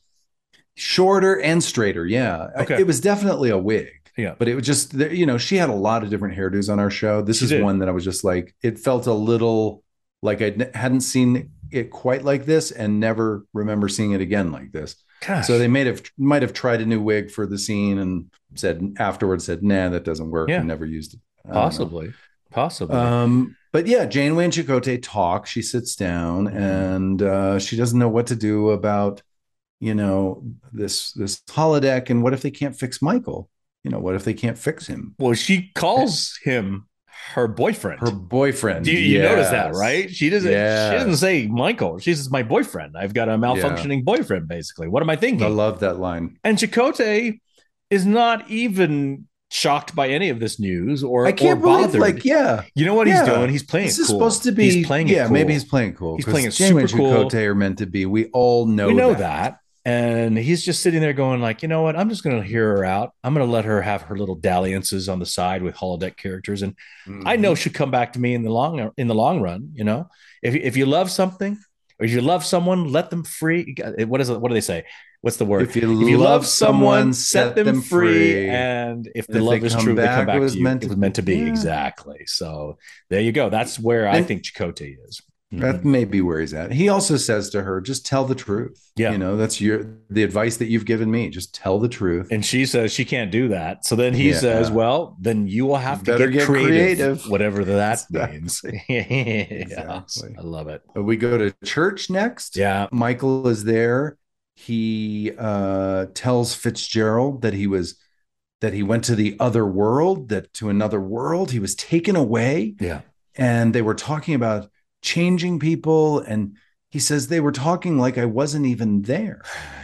Shorter and straighter. Yeah. Okay. It was definitely a wig. Yeah. But it was just, you know, she had a lot of different hairdos on our show. This she is did. one that I was just like, it felt a little like I hadn't seen it quite like this and never remember seeing it again like this. Gosh. So they might have might have tried a new wig for the scene and said afterwards said, nah, that doesn't work. Yeah. And never used it. Possibly. Possibly. Um, but yeah, Janeway and Chakotay talk. She sits down mm-hmm. and uh, she doesn't know what to do about, you know, this this holodeck. And what if they can't fix Michael? You know, what if they can't fix him? Well, she calls him her boyfriend. Her boyfriend. Do you, yes. you notice that, right? She doesn't. Yes. She doesn't say Michael. She says my boyfriend. I've got a malfunctioning yeah. boyfriend. Basically, what am I thinking? I love that line. And Chakotay is not even shocked by any of this news, or I can't or believe, bothered. like, yeah, you know what yeah. he's doing? He's playing. This it is cool. supposed to be. He's playing. Yeah, it cool. maybe he's playing cool. He's playing it Janeway super and cool. Chakotay are meant to be. We all know. We know that. that. And he's just sitting there going like, you know what? I'm just going to hear her out. I'm going to let her have her little dalliances on the side with holodeck characters. And mm-hmm. I know she'll come back to me in the long, in the long run. You know, if, if you love something or if you love someone, let them free. What is it? What do they say? What's the word? If you, if you love, love someone, set them, them free. free. And if the and love if is true, back, they come back it was to you. Meant to, it was meant to be. Yeah. Exactly. So there you go. That's where and, I think Chakotay is. That mm-hmm. may be where he's at. He also says to her, just tell the truth. Yeah. You know, that's your the advice that you've given me. Just tell the truth. And she says she can't do that. So then he yeah. says, well, then you will have you to get, get creative, creative, whatever that exactly. means. Exactly. I love it. We go to church next. Yeah. Michael is there. He uh, tells Fitzgerald that he was that he went to the other world, that to another world. He was taken away. Yeah. And they were talking about changing people, and he says they were talking like I wasn't even there.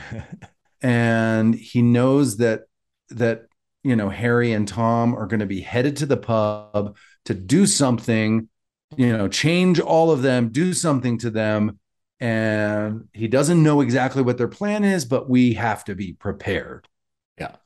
And he knows that that you know Harry and Tom are going to be headed to the pub to do something, you know, change all of them, do something to them, and he doesn't know exactly what their plan is, but we have to be prepared. Yeah.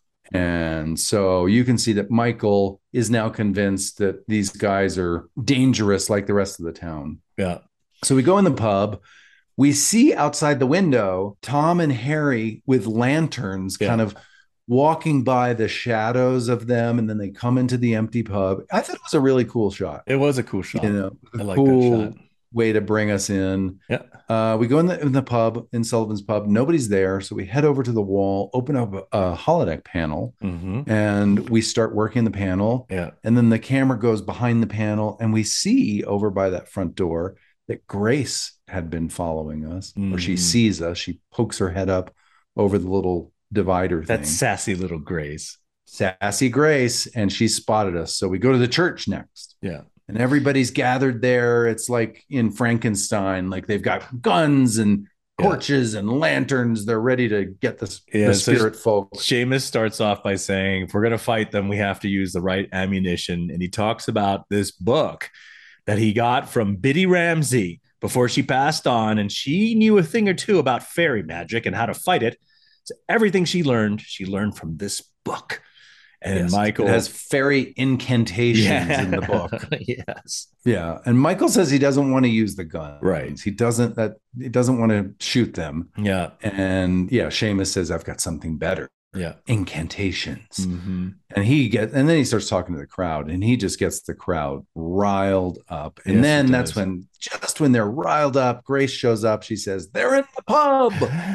And so you can see that Michael is now convinced that these guys are dangerous like the rest of the town. Yeah. So we go in the pub. We see outside the window Tom and Harry with lanterns yeah. kind of walking by the shadows of them. And then they come into the empty pub. I thought it was a really cool shot. It was a cool shot. You know, I like cool that shot. Way to bring us in. Yeah. Uh, we go in the in the pub, in Sullivan's pub. Nobody's there. So we head over to the wall, open up a, a holodeck panel, mm-hmm. and we start working the panel. Yeah. And then the camera goes behind the panel, and we see over by that front door that Grace had been following us, mm-hmm. or she sees us. She pokes her head up over the little divider thing. That sassy little Grace. Sassy Grace. And she spotted us. So we go to the church next. Yeah. And everybody's gathered there. It's like in Frankenstein, like they've got guns and torches yeah. and lanterns. They're ready to get the, yeah, the spirit so folk. Seamus starts off by saying, if we're going to fight them, we have to use the right ammunition. And he talks about this book that he got from Biddy Ramsey before she passed on. And she knew a thing or two about fairy magic and how to fight it. So everything she learned, she learned from this book. And yes, Michael it has fairy incantations yeah. in the book. Yes. Yeah. And Michael says he doesn't want to use the guns. Right. He doesn't that he doesn't want to shoot them. Yeah. And yeah, Seamus says, I've got something better. Yeah. Incantations. Mm-hmm. And he gets and then he starts talking to the crowd, and he just gets the crowd riled up. And yes, then that's when just when they're riled up, Grace shows up. She says, they're in the pub.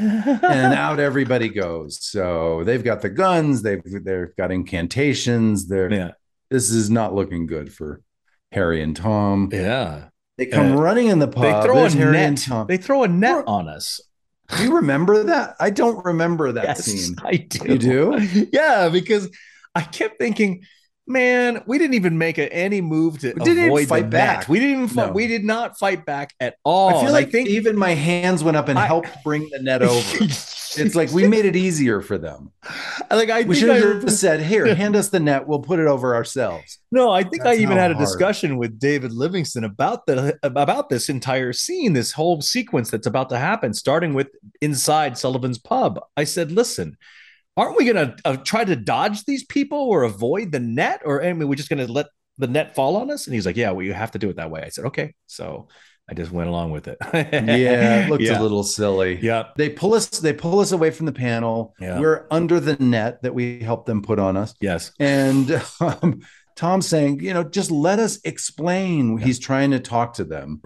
And out everybody goes. So they've got the guns, they've they've got incantations. They're yeah. This is not looking good for Harry and Tom. Yeah. They come uh, running in the pub. They throw There's a Harry net. And Tom. They throw a net on us. Do you remember that? I don't remember that yes, scene. I do. You do? Yeah, because I kept thinking, man, we didn't even make a, any move to we didn't avoid even fight the back. Net. We didn't even fight, no. we did not fight back at all. I feel and like I think even my hands went up and I, helped bring the net over. It's like we made it easier for them. Like I we think should I, have just said, here, hand us the net. We'll put it over ourselves. No, I think That's I even had a hard. discussion with David Livingston about the about this entire scene, this whole sequence that's about to happen, starting with inside Sullivan's pub. I said, listen, aren't we going to uh, try to dodge these people or avoid the net? Or I mean, we're just going to let the net fall on us? And he's like, yeah, well, you have to do it that way. I said, okay. So I just went along with it. Yeah, it looked yeah. a little silly. Yeah. They pull us, they pull us away from the panel. Yeah. We're under the net that we helped them put on us. Yes. And um, Tom's saying, you know, just let us explain. Yeah. He's trying to talk to them. Right.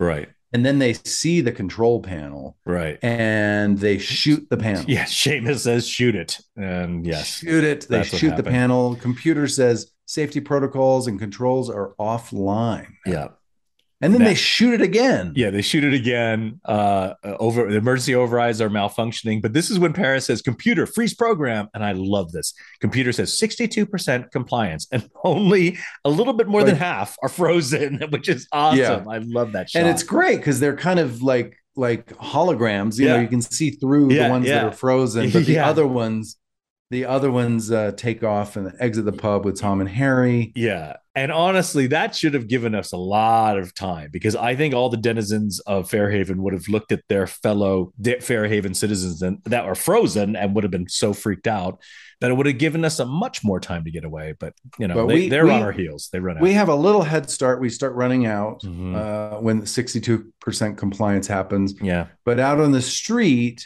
And then they see the control panel. Right. And they shoot the panel. Yeah. Seamus says, shoot it. And yes. Shoot it. They shoot the panel. Computer says safety protocols and controls are offline. Yeah. And then that, they shoot it again. Yeah, they shoot it again. Uh, over the emergency overrides are malfunctioning. But this is when Paris says, computer, freeze program. And I love this. Computer says sixty-two percent compliance. And only a little bit more like, than half are frozen, which is awesome. Yeah. I love that shot. And it's great because they're kind of like like holograms. You yeah. know, you can see through yeah, the ones yeah. that are frozen. But the yeah. other ones, the other ones uh, take off and exit the pub with Tom and Harry. Yeah. And honestly, that should have given us a lot of time because I think all the denizens of Fairhaven would have looked at their fellow Fairhaven citizens and, that are frozen and would have been so freaked out that it would have given us a much more time to get away. But, you know, but they, we, they're we, on our heels. They run out. We have a little head start. We start running out mm-hmm. uh, when sixty-two percent compliance happens. Yeah. But out on the street,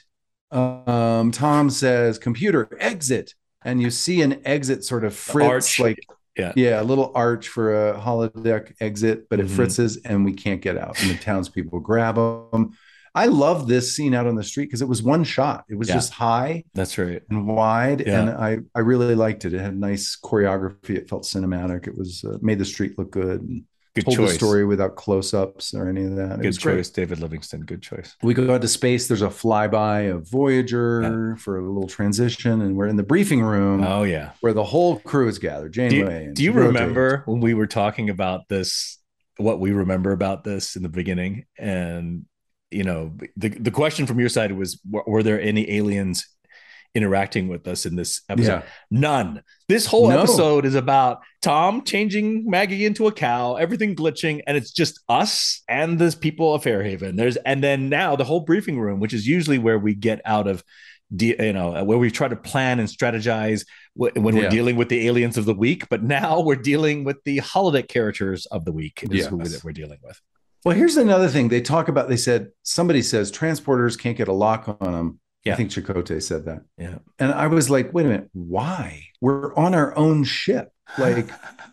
um, Tom says, computer, exit. And you see an exit sort of fritz, like, Yeah. Yeah. A little arch for a holodeck exit, but it mm-hmm. fritzes and we can't get out. And the townspeople grab them. I love this scene out on the street because it was one shot. It was yeah. just high. That's right. And wide. Yeah. And I, I really liked it. It had nice choreography. It felt cinematic. It was uh, made the street look good. And good told choice. The story without close-ups or any of that. It good choice, great. David Livingston. Good choice. We go out to space. There's a flyby of Voyager yeah. for a little transition, and we're in the briefing room. Oh yeah, where the whole crew is gathered. Janeway. Do you, and do you remember when we were talking about this? What we remember about this in the beginning, and you know, the the question from your side was, were, were there any aliens interacting with us in this episode? Yeah. None. This whole no. episode is about Tom changing Maggie into a cow, everything glitching, and it's just us and the people of Fairhaven. There's and then now the whole briefing room, which is usually where we get out of, de- you know, where we try to plan and strategize w- when yeah. we're dealing with the aliens of the week. But now we're dealing with the holodeck characters of the week. Is yes. who that we're dealing with. Well, here's another thing they talk about. They said somebody says transporters can't get a lock on them. Yeah. I think Chakotay said that. Yeah. And I was like, wait a minute, why? We're on our own ship. Like,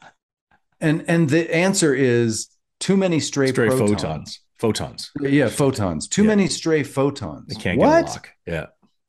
and and the answer is too many stray, stray protons. photons. Photons. Yeah, photons. Too yeah. many stray photons. They can't what? get a lock. Yeah.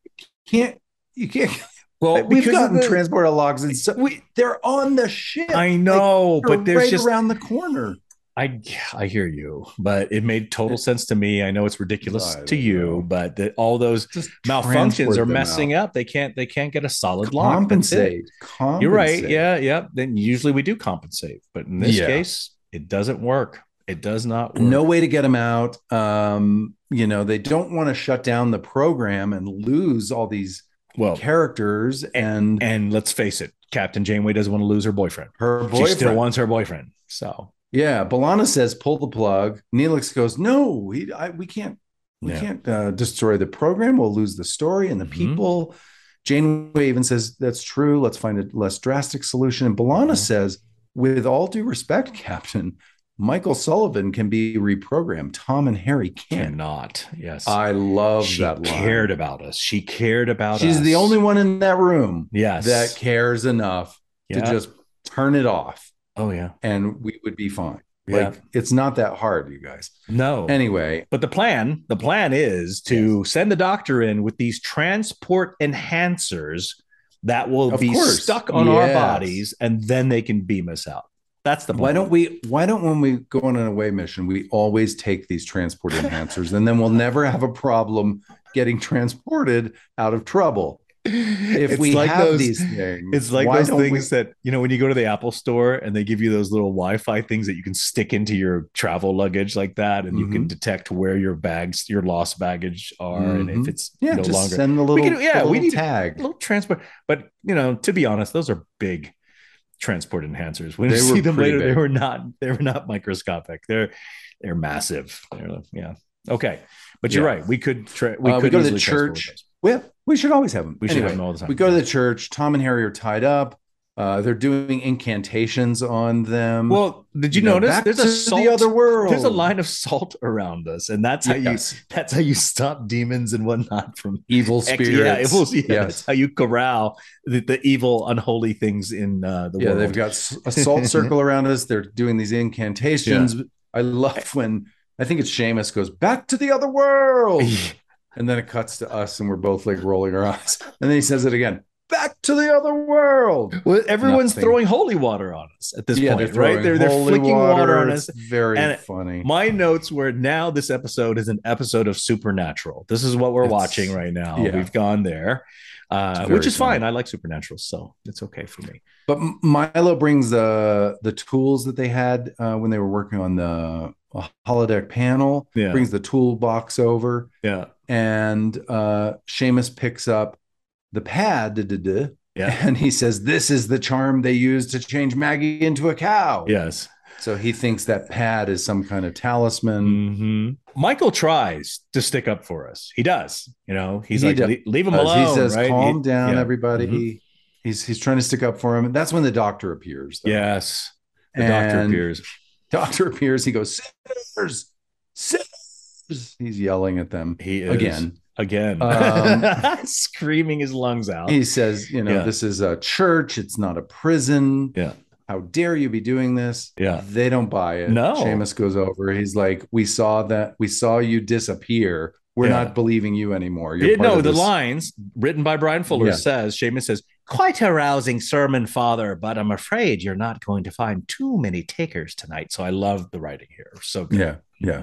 Can't you can't well, we've gotten the, transporter locks and so we they're on the ship. I know, like, but there's right just around the corner. I I hear you, but it made total sense to me. I know it's ridiculous to you, know. but that all those just malfunctions are messing out. up. They can't they can't get a solid lock. Compensate. Compensate. You're right. Yeah, yeah. Then usually we do compensate, but in this yeah. case, it doesn't work. It does not work. No way to get them out. Um, you know, they don't want to shut down the program and lose all these well characters. And and let's face it, Captain Janeway doesn't want to lose her boyfriend. Her boyfriend. She still wants her boyfriend. So. Yeah, B'Elanna says pull the plug. Neelix goes, no, we I, we can't we yeah. can't uh, destroy the program. We'll lose the story and the mm-hmm. people. Janeway even says that's true. Let's find a less drastic solution. And B'Elanna mm-hmm. says, with all due respect, Captain, Michael Sullivan can be reprogrammed. Tom and Harry can't. Cannot. Yes, I love she that line. She cared about us. She cared about She's us. She's the only one in that room. Yes. that cares enough yeah. to just turn it off. Oh, yeah. And we would be fine. Yeah. Like, it's not that hard, you guys. No. Anyway. But the plan, the plan is to yes. send the doctor in with these transport enhancers that will of be course. stuck on yes. our bodies, and then they can beam us out. That's the plan. Why don't we, why don't when we go on an away mission, we always take these transport enhancers, and then we'll never have a problem getting transported out of trouble. If it's we like have those, these things, it's like those things we... that, you know, when you go to the Apple store and they give you those little Wi-Fi things that you can stick into your travel luggage like that, and mm-hmm. you can detect where your bags, your lost baggage are, mm-hmm. and if it's yeah, no just longer. Send the little, we can, yeah, the we need tag, a little transport. But you know, to be honest, those are big transport enhancers. When you see them later, big. they were not. They were not microscopic. They're they're massive. They're, yeah. Okay, but you're yeah. right. We could. Tra- we uh, could we go to the church. Well, we should always have them. We anyway, should have them all the time. We go to the church. Tom and Harry are tied up. Uh, they're doing incantations on them. Well, did you, you notice know, there's a salt, the other world. There's a line of salt around us, and that's how yes. you that's how you stop demons and whatnot from evil spirits. Yeah, evil, yeah yes. That's how you corral the, the evil, unholy things in uh, the yeah, world. Yeah, they've got a salt circle around us. They're doing these incantations. Yeah. I love when I think it's Seamus goes back to the other world. And then it cuts to us and we're both like rolling our eyes. And then he says it again. Back to the other world. Well, everyone's Nothing. throwing holy water on us at this yeah, point, they're right? They're they're flicking water, water on us. It's very and funny. My notes were now this episode is an episode of Supernatural. This is what we're it's, watching right now. Yeah. We've gone there, uh, which is funny. Fine. I like Supernatural, so it's okay for me. But Milo brings the the tools that they had uh, when they were working on the uh, holodeck panel. Yeah. Brings the toolbox over. Yeah. And uh, Seamus picks up the pad. Da, da, da, Yeah. And he says, this is the charm they use to change Maggie into a cow. Yes. So he thinks that pad is some kind of talisman. Mm-hmm. Michael tries to stick up for us. He does. You know, he's he like, does. leave, leave him alone. He says, right? calm he, down, yeah. everybody. Mm-hmm. He's he's trying to stick up for him. And that's when the doctor appears. Though. Yes. The and doctor appears. Doctor appears. He goes, sinners, sinners. He's yelling at them. He is. Again. Again, um, screaming his lungs out. He says, you know, yeah. this is a church. It's not a prison. Yeah. How dare you be doing this? Yeah. They don't buy it. No. Seamus goes over. He's like, we saw that. We saw you disappear. We're yeah. not believing you anymore. You're yeah, part no, of the this. lines written by Brian Fuller yeah. says, Seamus says, quite a rousing sermon, Father, but I'm afraid you're not going to find too many takers tonight. So I love the writing here. So good. Yeah. Yeah.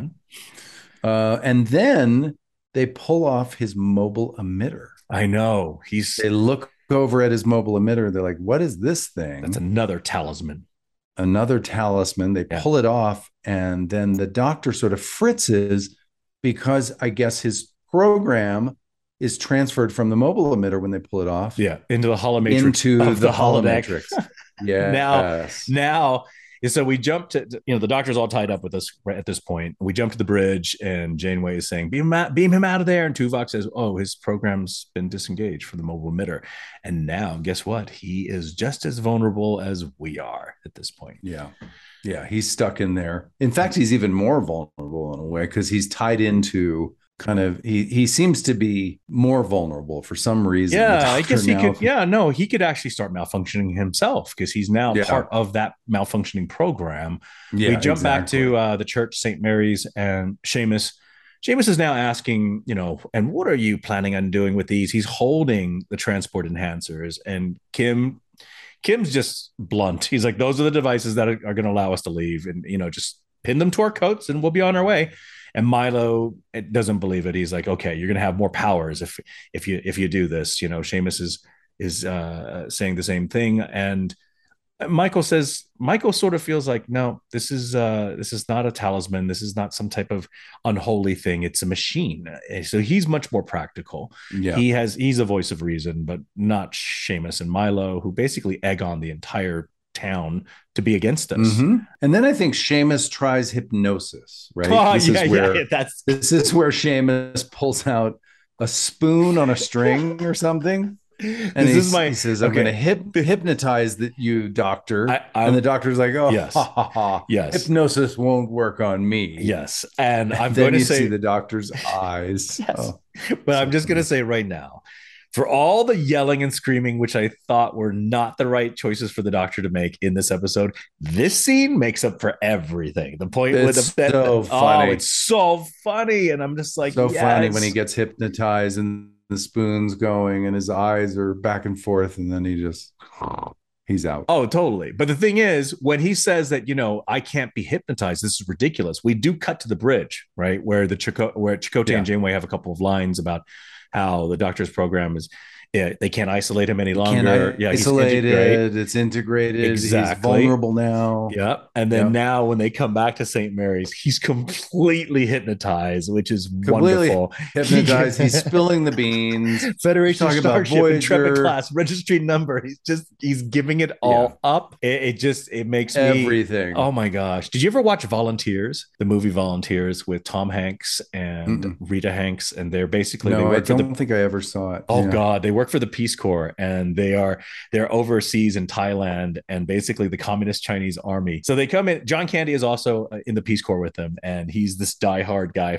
Uh, and then they pull off his mobile emitter. I know. He's. They look over at his mobile emitter. They're like, what is this thing? That's another talisman. Another talisman. They yeah. pull it off. And then the doctor sort of fritzes because I guess his program is transferred from the mobile emitter when they pull it off. Yeah. Into the holomatrix. Into of the, the holomatrix. Yeah. Now, now. So we jumped to, you know, the doctor's all tied up with us right at this point. We jump to the bridge and Janeway is saying, beam him out, beam him out of there. And Tuvok says, oh, his program's been disengaged from the mobile emitter. And now guess what? He is just as vulnerable as we are at this point. Yeah. Yeah. He's stuck in there. In fact, he's even more vulnerable in a way because he's tied into kind of, he he seems to be more vulnerable for some reason. Yeah, I guess he now. could. Yeah, no, he could actually start malfunctioning himself because he's now yeah. part of that malfunctioning program. Yeah, we jump exactly. back to uh, the church, Saint Mary's, and Seamus. Seamus is now asking, you know, and what are you planning on doing with these? He's holding the transport enhancers, and Kim. Kim's just blunt. He's like, those are the devices that are, are going to allow us to leave, and you know, just pin them to our coats, and we'll be on our way. And Milo doesn't believe it. He's like, okay, you're going to have more powers if if you if you do this. You know, Seamus is is uh, saying the same thing, and Michael says Michael sort of feels like, no, this is uh, this is not a talisman. This is not some type of unholy thing. It's a machine. So he's much more practical. Yeah. He has he's a voice of reason, but not Seamus and Milo, who basically egg on the entire town to be against us. Mm-hmm. And then I think Seamus tries hypnosis, right? Oh, this yeah, is where, yeah, that's this is where Seamus pulls out a spoon on a string or something. And this is my, he says, I'm okay. going to hip, hypnotize the, you, doctor. I, and the doctor's like, oh, yes. ha, ha, ha. Yes. Hypnosis won't work on me. Yes. And I'm and going to you say see the doctor's eyes. Yes. Oh. But I'm just going to say right now, for all the yelling and screaming, which I thought were not the right choices for the doctor to make in this episode, this scene makes up for everything. The point it's with the so that, funny. Oh, it's so funny. And I'm just like, so yes. funny when he gets hypnotized and the spoon's going and his eyes are back and forth. And then he just, he's out. Oh, totally. But the thing is, when he says that, you know, I can't be hypnotized, this is ridiculous. We do cut to the bridge, right? Where the Chico- where Chakotay yeah. and Janeway have a couple of lines about how the doctor's program is, yeah, they can't isolate him any longer. I- yeah, isolated. He's integrate. It's integrated. Exactly. He's vulnerable now. Yeah. And then Yep. now when they come back to Saint Mary's, he's completely hypnotized, which is Completely wonderful. hypnotized. He's spilling the beans. Federation Talking about Starship Intrepid Voyager. class registry number. He's just he's giving it all up. It, it just it makes me Everything. Oh my gosh. Did you ever watch Volunteers? The movie Volunteers with Tom Hanks and Mm-mm. Rita Hanks, and they're basically no, they I work for don't the think I ever saw it. Oh Yeah. God, they work for the Peace Corps, and they are they're overseas in Thailand, and basically the Communist Chinese army. So they come in. John Candy is also in the Peace Corps with them, and he's this diehard guy from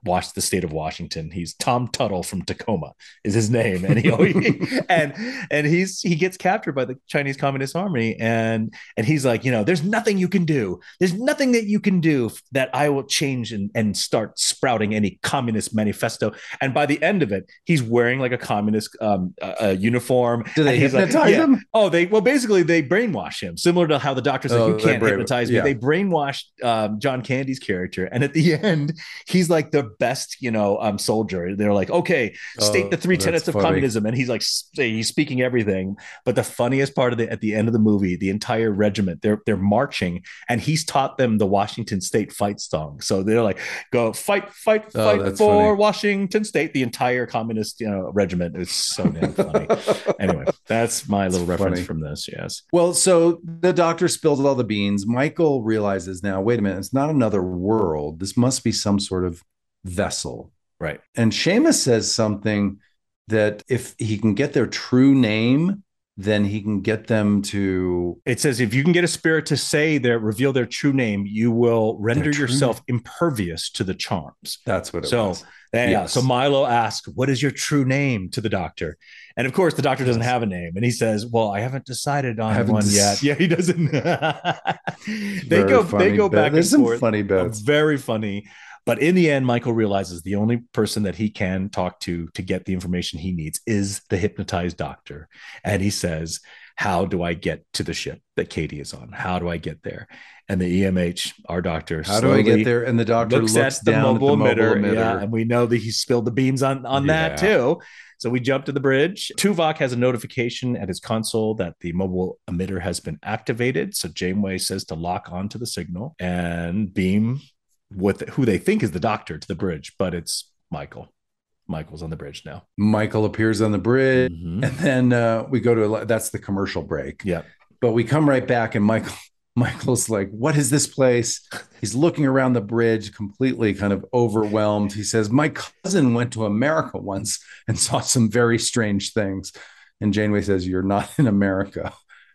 watch the state of Washington. He's Tom Tuttle from Tacoma is his name. And he and and he's he gets captured by the Chinese Communist Army. And and he's like, you know, there's nothing you can do. There's nothing that you can do that I will change and, and start sprouting any communist manifesto. And by the end of it, he's wearing like a communist um, uh, uniform. Do they hypnotize like, yeah. him? Oh, they well, basically they brainwash him, similar to how the doctor said, oh, you can't hypnotize me. Yeah. They brainwashed um, John Candy's character. And at the end, he's like the best, you know, um, soldier. They're like, okay, state oh, the three tenets of funny. communism. And he's like, he's speaking everything. But the funniest part of the, at the end of the movie, the entire regiment, they're, they're marching and he's taught them the Washington State fight song. So they're like, go fight, fight, fight oh, for funny. Washington State. The entire communist, you know, regiment is so damn funny. Anyway, that's my little that's reference funny. from this. Yes. Well, so the doctor spills all the beans. Michael realizes now, wait a minute, it's not another world. This must be some sort of vessel. Right. And Seamus says something that if he can get their true name, then he can get them to. It says if you can get a spirit to say their reveal their true name, you will render yourself name. impervious to the charms. That's what it so, was. Yeah. Yes. So Milo asks, what is your true name to the doctor? And of course, the doctor doesn't have a name. And he says, well, I haven't decided on haven't one des- yet. Yeah, he doesn't. they go they go back There's and some forth. funny bits. Very funny. But in the end, Michael realizes the only person that he can talk to to get the information he needs is the hypnotized doctor. And he says, how do I get to the ship that Katie is on? How do I get there? And the E M H, our doctor, how do I get there? And the doctor looks, looks down the mobile, at the mobile emitter. emitter. Yeah, and we know that he spilled the beans on, on yeah. that too. So we jump to the bridge. Tuvok has a notification at his console that the mobile emitter has been activated. So Janeway says to lock onto the signal and beam with who they think is the doctor to the bridge, but it's Michael. Michael's on the bridge now. Michael appears on the bridge, mm-hmm. and then uh, we go to that's the commercial break. Yeah, but we come right back, and Michael Michael's like, "What is this place?" He's looking around the bridge, completely kind of overwhelmed. He says, "My cousin went to America once and saw some very strange things." And Janeway says, "You're not in America,"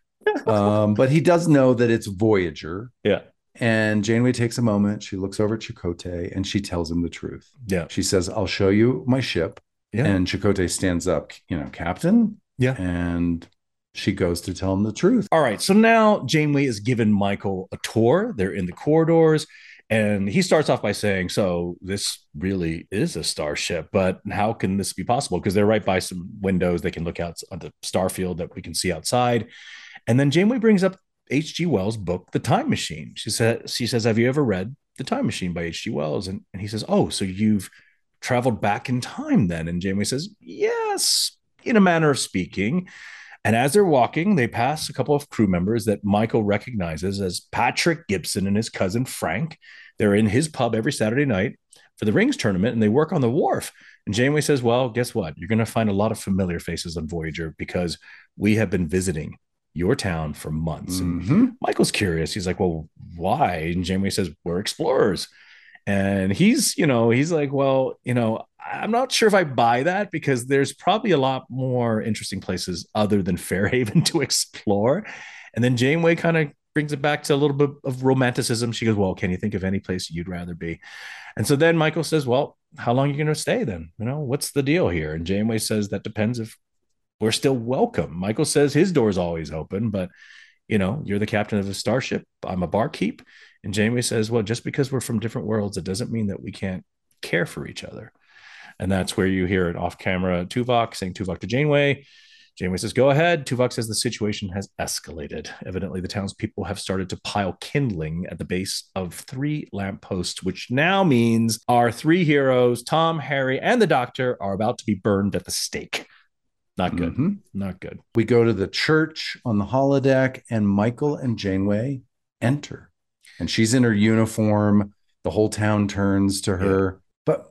um, but he does know that it's Voyager. Yeah. And Janeway takes a moment. She looks over at Chakotay and she tells him the truth. Yeah. She says, I'll show you my ship. Yeah. And Chakotay stands up, you know, Captain. Yeah. And she goes to tell him the truth. All right. So now Janeway is giving Michael a tour. They're in the corridors. And he starts off by saying, so this really is a starship, but how can this be possible? Because they're right by some windows. They can look out on the star field that we can see outside. And then Janeway brings up H G Wells' book, The Time Machine. She said, she says, have you ever read The Time Machine by H G Wells? And, and he says, oh, so you've traveled back in time then? And Janeway says, yes, in a manner of speaking. And as they're walking, they pass a couple of crew members that Michael recognizes as Patrick Gibson and his cousin Frank. They're in his pub every Saturday night for the rings tournament, and they work on the wharf. And Janeway says, well, guess what? You're going to find a lot of familiar faces on Voyager because we have been visiting your town for months. Mm-hmm. And Michael's curious. He's like, well, why? And Janeway says, we're explorers. And he's, you know, he's like, well, you know, I'm not sure if I buy that because there's probably a lot more interesting places other than Fairhaven to explore. And then Janeway kind of brings it back to a little bit of romanticism. She goes, well, can you think of any place you'd rather be? And so then Michael says, well, how long are you going to stay then? You know, what's the deal here? And Janeway says, that depends if we're still welcome. Michael says his door's always open, but, you know, you're the captain of a starship. I'm a barkeep. And Janeway says, well, just because we're from different worlds, it doesn't mean that we can't care for each other. And that's where you hear it off camera, Tuvok saying Tuvok to Janeway. Janeway says, go ahead. Tuvok says the situation has escalated. Evidently, the townspeople have started to pile kindling at the base of three lampposts, which now means our three heroes, Tom, Harry, and the doctor, are about to be burned at the stake. Not good. Mm-hmm. Not good. We go to the church on the holodeck, and Michael and Janeway enter. And she's in her uniform. The whole town turns to her. Yeah. But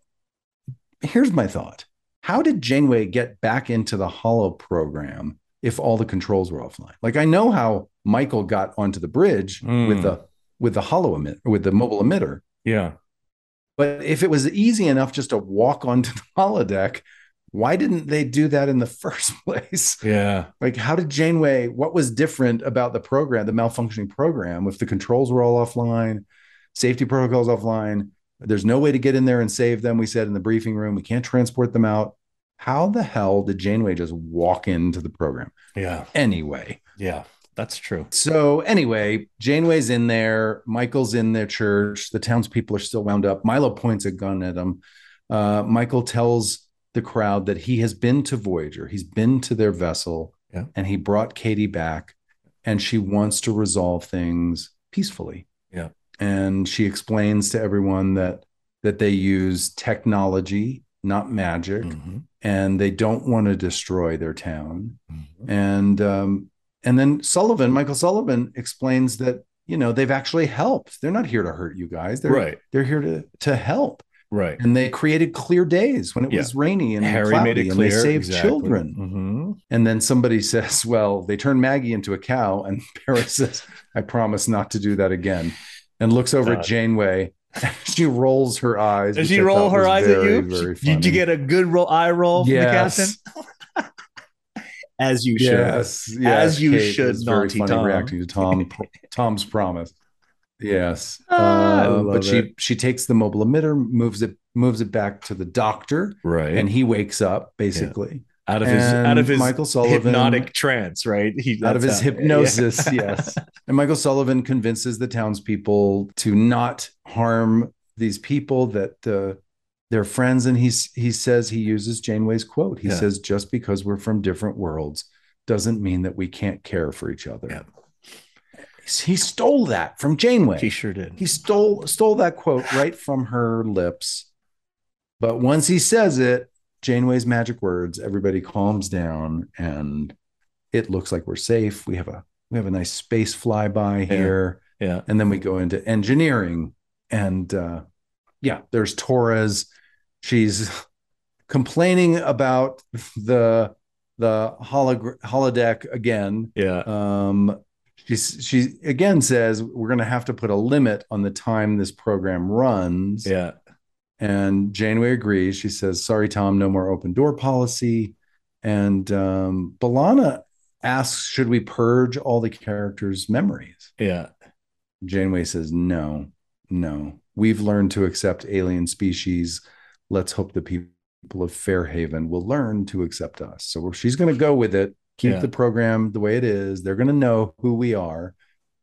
here's my thought. How did Janeway get back into the holo program if all the controls were offline? Like, I know how Michael got onto the bridge mm. with the with the holo emitter, with the mobile emitter. Yeah. But if it was easy enough just to walk onto the holodeck, why didn't they do that in the first place? Yeah. Like, how did Janeway, what was different about the program, the malfunctioning program, if the controls were all offline, safety protocols offline? There's no way to get in there and save them. We said in the briefing room, we can't transport them out. How the hell did Janeway just walk into the program? Yeah. Anyway. Yeah, that's true. So anyway, Janeway's in there. Michael's in their church. The townspeople are still wound up. Milo points a gun at him. Uh, Michael tells the crowd that he has been to Voyager. He's been to their vessel, yeah. and he brought Katie back, and she wants to resolve things peacefully. Yeah. And she explains to everyone that that they use technology, not magic, mm-hmm. and they don't want to destroy their town. Mm-hmm. And um, and then Sullivan, Michael Sullivan, explains that, you know, they've actually helped. They're not here to hurt you guys. They're right. They're here to to help. Right. And they created clear days when it yeah. was rainy and Harry cloudy, made it clear. And they saved exactly. children. Mm-hmm. And then somebody says, well, they turned Maggie into a cow. And Paris says, I promise not to do that again. And looks over uh, at Janeway. She rolls her eyes. Does she roll her eyes very, at you? Very Did you get a good roll, eye roll from yes. the captain? As you should. Yes, yes. As you Kate should, was very funny Tom. reacting to Tom Tom's promise. Yes. Ah, uh, but she it. she takes the mobile emitter, moves it moves it back to the doctor. Right. And he wakes up basically. Yeah. Out of his and out of his Michael Sullivan, hypnotic trance, right? He, out of his how, hypnosis, yeah. yes. And Michael Sullivan convinces the townspeople to not harm these people, that uh, they're friends. And he's he says he uses Janeway's quote. He yeah. says, just because we're from different worlds doesn't mean that we can't care for each other. Yeah. He stole that from Janeway. He sure did. He stole stole that quote right from her lips. But once he says it, Janeway's magic words, everybody calms down, and it looks like we're safe. We have a we have a nice space flyby yeah. here. Yeah. And then we go into engineering. And uh, yeah, there's Torres. She's complaining about the the holog- holodeck again. Yeah. Um She, she again says we're going to have to put a limit on the time this program runs. Yeah. And Janeway agrees. She says, sorry, Tom, no more open door policy. And um, B'Elanna asks, should we purge all the characters' memories? Yeah. Janeway says, no, no. We've learned to accept alien species. Let's hope the people of Fairhaven will learn to accept us. So she's going to go with it. Keep yeah. the program the way it is. They're going to know who we are.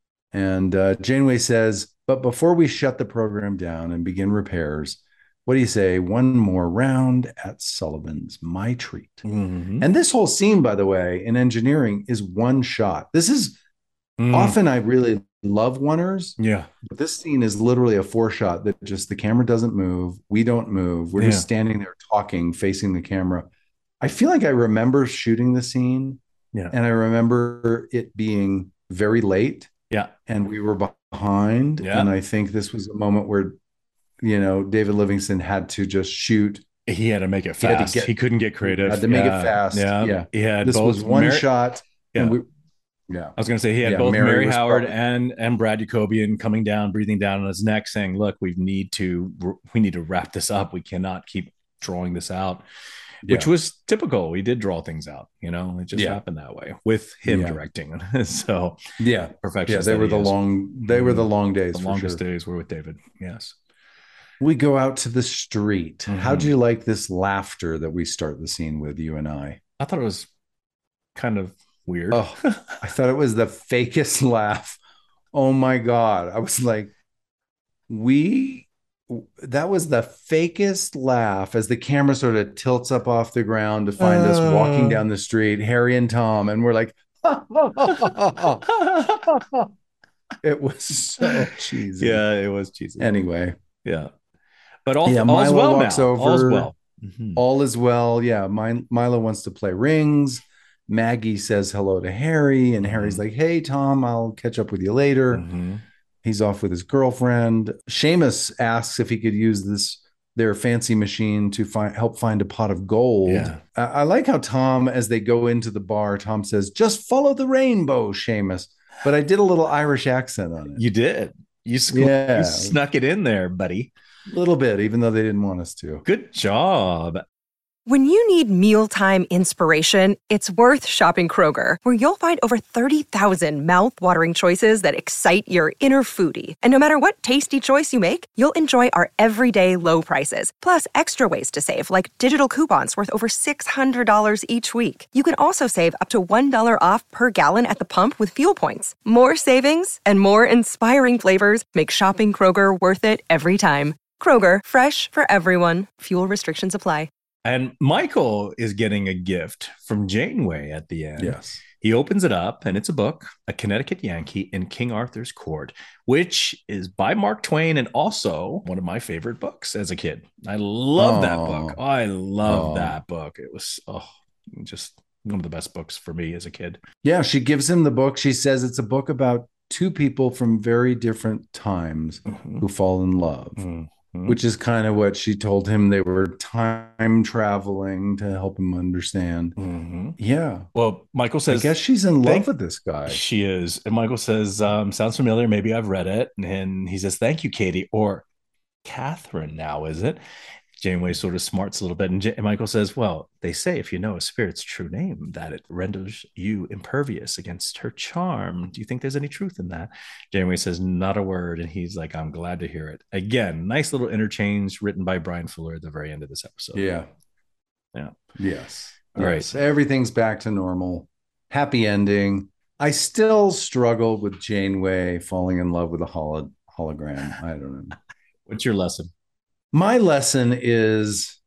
And uh, Janeway says, but before we shut the program down and begin repairs, what do you say? One more round at Sullivan's, my treat. Mm-hmm. And this whole scene, by the way, in engineering is one shot. This is mm. often I really love oneers. Yeah. But this scene is literally a four shot that just the camera doesn't move. We don't move. We're yeah. just standing there talking, facing the camera. I feel like I remember shooting the scene. Yeah. And I remember it being very late. Yeah. And we were behind. Yeah. And I think this was a moment where, you know, David Livingston had to just shoot. He had to make it fast. He, get, he couldn't get creative. Had to make yeah. it fast. Yeah. Yeah. He had this both was one Mary, shot. Yeah. And we, yeah. I was going to say he had yeah, both Mary, Mary Howard probably, and, and Brad Jacobian coming down, breathing down on his neck, saying, look, we need to, we need to wrap this up. We cannot keep drawing this out. Which yeah. was typical. We did draw things out, you know, it just yeah. happened that way with him yeah. directing. So yeah, perfection. Yeah, they were the is. long, they were the long days. The longest sure. days were with David. Yes. We go out to the street. Mm-hmm. How do you like this laughter that we start the scene with, you and I? I thought it was kind of weird. Oh, I thought it was the fakest laugh. Oh my God. I was like, we, that was the fakest laugh as the camera sort of tilts up off the ground to find uh, us walking down the street, Harry and Tom. And we're like, it was so cheesy. Yeah, it was cheesy. Anyway. Yeah. But all, yeah, all's Milo well walks now. over. All's well. Mm-hmm. All is well. Yeah. My, Milo wants to play rings. Maggie says hello to Harry. And mm-hmm. Harry's like, hey, Tom, I'll catch up with you later. Mm-hmm. He's off with his girlfriend. Seamus asks if he could use this their fancy machine to find help find a pot of gold. Yeah. I, I like how Tom, as they go into the bar, Tom says, just follow the rainbow, Seamus. But I did a little Irish accent on it. You did. You, sc- yeah. you snuck it in there, buddy. A little bit, even though they didn't want us to. Good job. When you need mealtime inspiration, it's worth shopping Kroger, where you'll find over thirty thousand mouth-watering choices that excite your inner foodie. And no matter what tasty choice you make, you'll enjoy our everyday low prices, plus extra ways to save, like digital coupons worth over six hundred dollars each week. You can also save up to one dollar off per gallon at the pump with fuel points. More savings and more inspiring flavors make shopping Kroger worth it every time. Kroger, fresh for everyone. Fuel restrictions apply. And Michael is getting a gift from Janeway at the end. Yes. He opens it up, and it's a book, A Connecticut Yankee in King Arthur's Court, which is by Mark Twain and also one of my favorite books as a kid. I love oh. that book. Oh, I love oh. that book. It was oh, just one of the best books for me as a kid. Yeah, she gives him the book. She says it's a book about two people from very different times mm-hmm. who fall in love. Mm-hmm. Which is kind of what she told him. They were time traveling to help him understand. Mm-hmm. Yeah. Well, Michael says, I guess she's in love with this guy. She is. And Michael says, um, sounds familiar. Maybe I've read it. And he says, thank you, Katie. Or Catherine now, is it? Janeway sort of smarts a little bit. And, J- and Michael says, well, they say if you know a spirit's true name, that it renders you impervious against her charm. Do you think there's any truth in that? Janeway says, not a word. And he's like, I'm glad to hear it. Again, nice little interchange written by Brian Fuller at the very end of this episode. Yeah. Yeah. Yes. All yes. right. Everything's back to normal. Happy ending. I still struggle with Janeway falling in love with a holo- hologram. I don't know. What's your lesson? My lesson is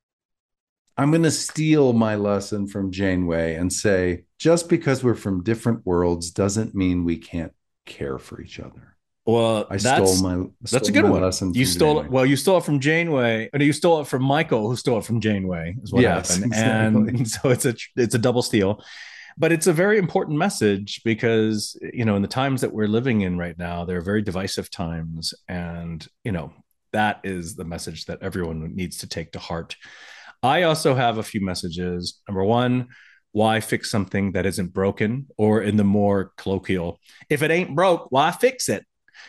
I'm going to steal my lesson from Janeway and say, just because we're from different worlds doesn't mean we can't care for each other. Well, I that's, stole my that's stole a good my one. Lesson you stole Janeway. it. Well, you stole it from Janeway, and you stole it from Michael, who stole it from Janeway. Is what yes, happened, exactly. And so it's a it's a double steal. But it's a very important message because, you know, in the times that we're living in right now, they're very divisive times, and you know. That is the message that everyone needs to take to heart. I also have a few messages. Number one, why fix something that isn't broken? Or in the more colloquial, if it ain't broke, why fix it?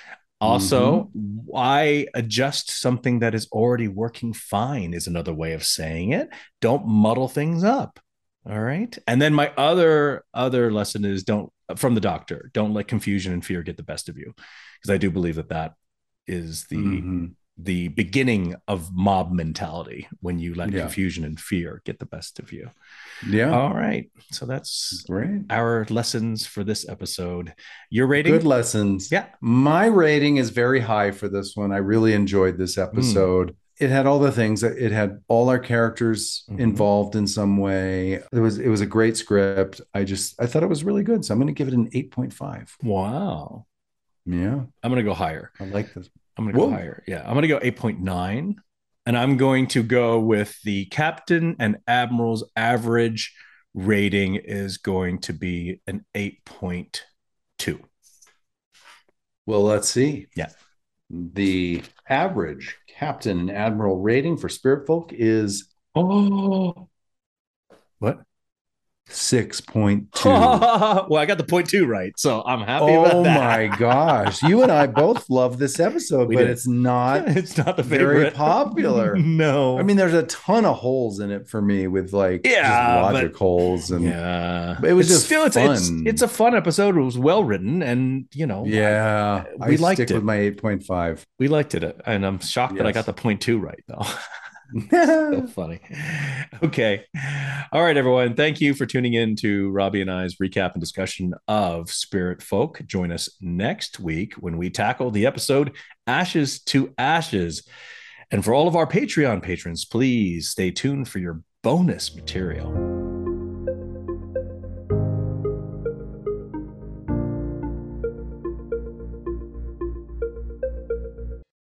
Also, mm-hmm. why adjust something that is already working fine is another way of saying it. Don't muddle things up. All right. And then my other other lesson is don't, from the doctor, don't let confusion and fear get the best of you. Because I do believe that that is the... Mm-hmm. the beginning of mob mentality when you let yeah. confusion and fear get the best of you. Yeah. All right. So that's great. Our lessons for this episode. Your rating? Good lessons. Yeah. My rating is very high for this one. I really enjoyed this episode. Mm. It had all the things. It had all our characters mm-hmm. involved in some way. It was it was a great script. I just I thought it was really good. So I'm going to give it an eight point five. Wow. Yeah. I'm going to go higher. I like this. I'm going to go higher. Yeah. I'm going to go eight point nine. And I'm going to go with the captain and admiral's average rating is going to be an eight point two. Well, let's see. Yeah. The average captain and admiral rating for Spirit Folk is oh what? six point two. Well, I got the point two right, so I'm happy oh about that. Oh my gosh. You and I both love this episode, we but did. it's not it's not the very favorite. popular. No. I mean, there's a ton of holes in it for me with like yeah, just logic but, holes and yeah. But it was it's just still fun. It's, it's it's a fun episode. It was well written, and you know, yeah, I, we I liked stick it with my eight point five. We liked it, and I'm shocked yes. that I got the point two right though. So funny. Okay. All right, everyone. Thank you for tuning in to Robbie and I's recap and discussion of Spirit Folk. Join us next week when we tackle the episode Ashes to Ashes. And for all of our Patreon patrons, please stay tuned for your bonus material.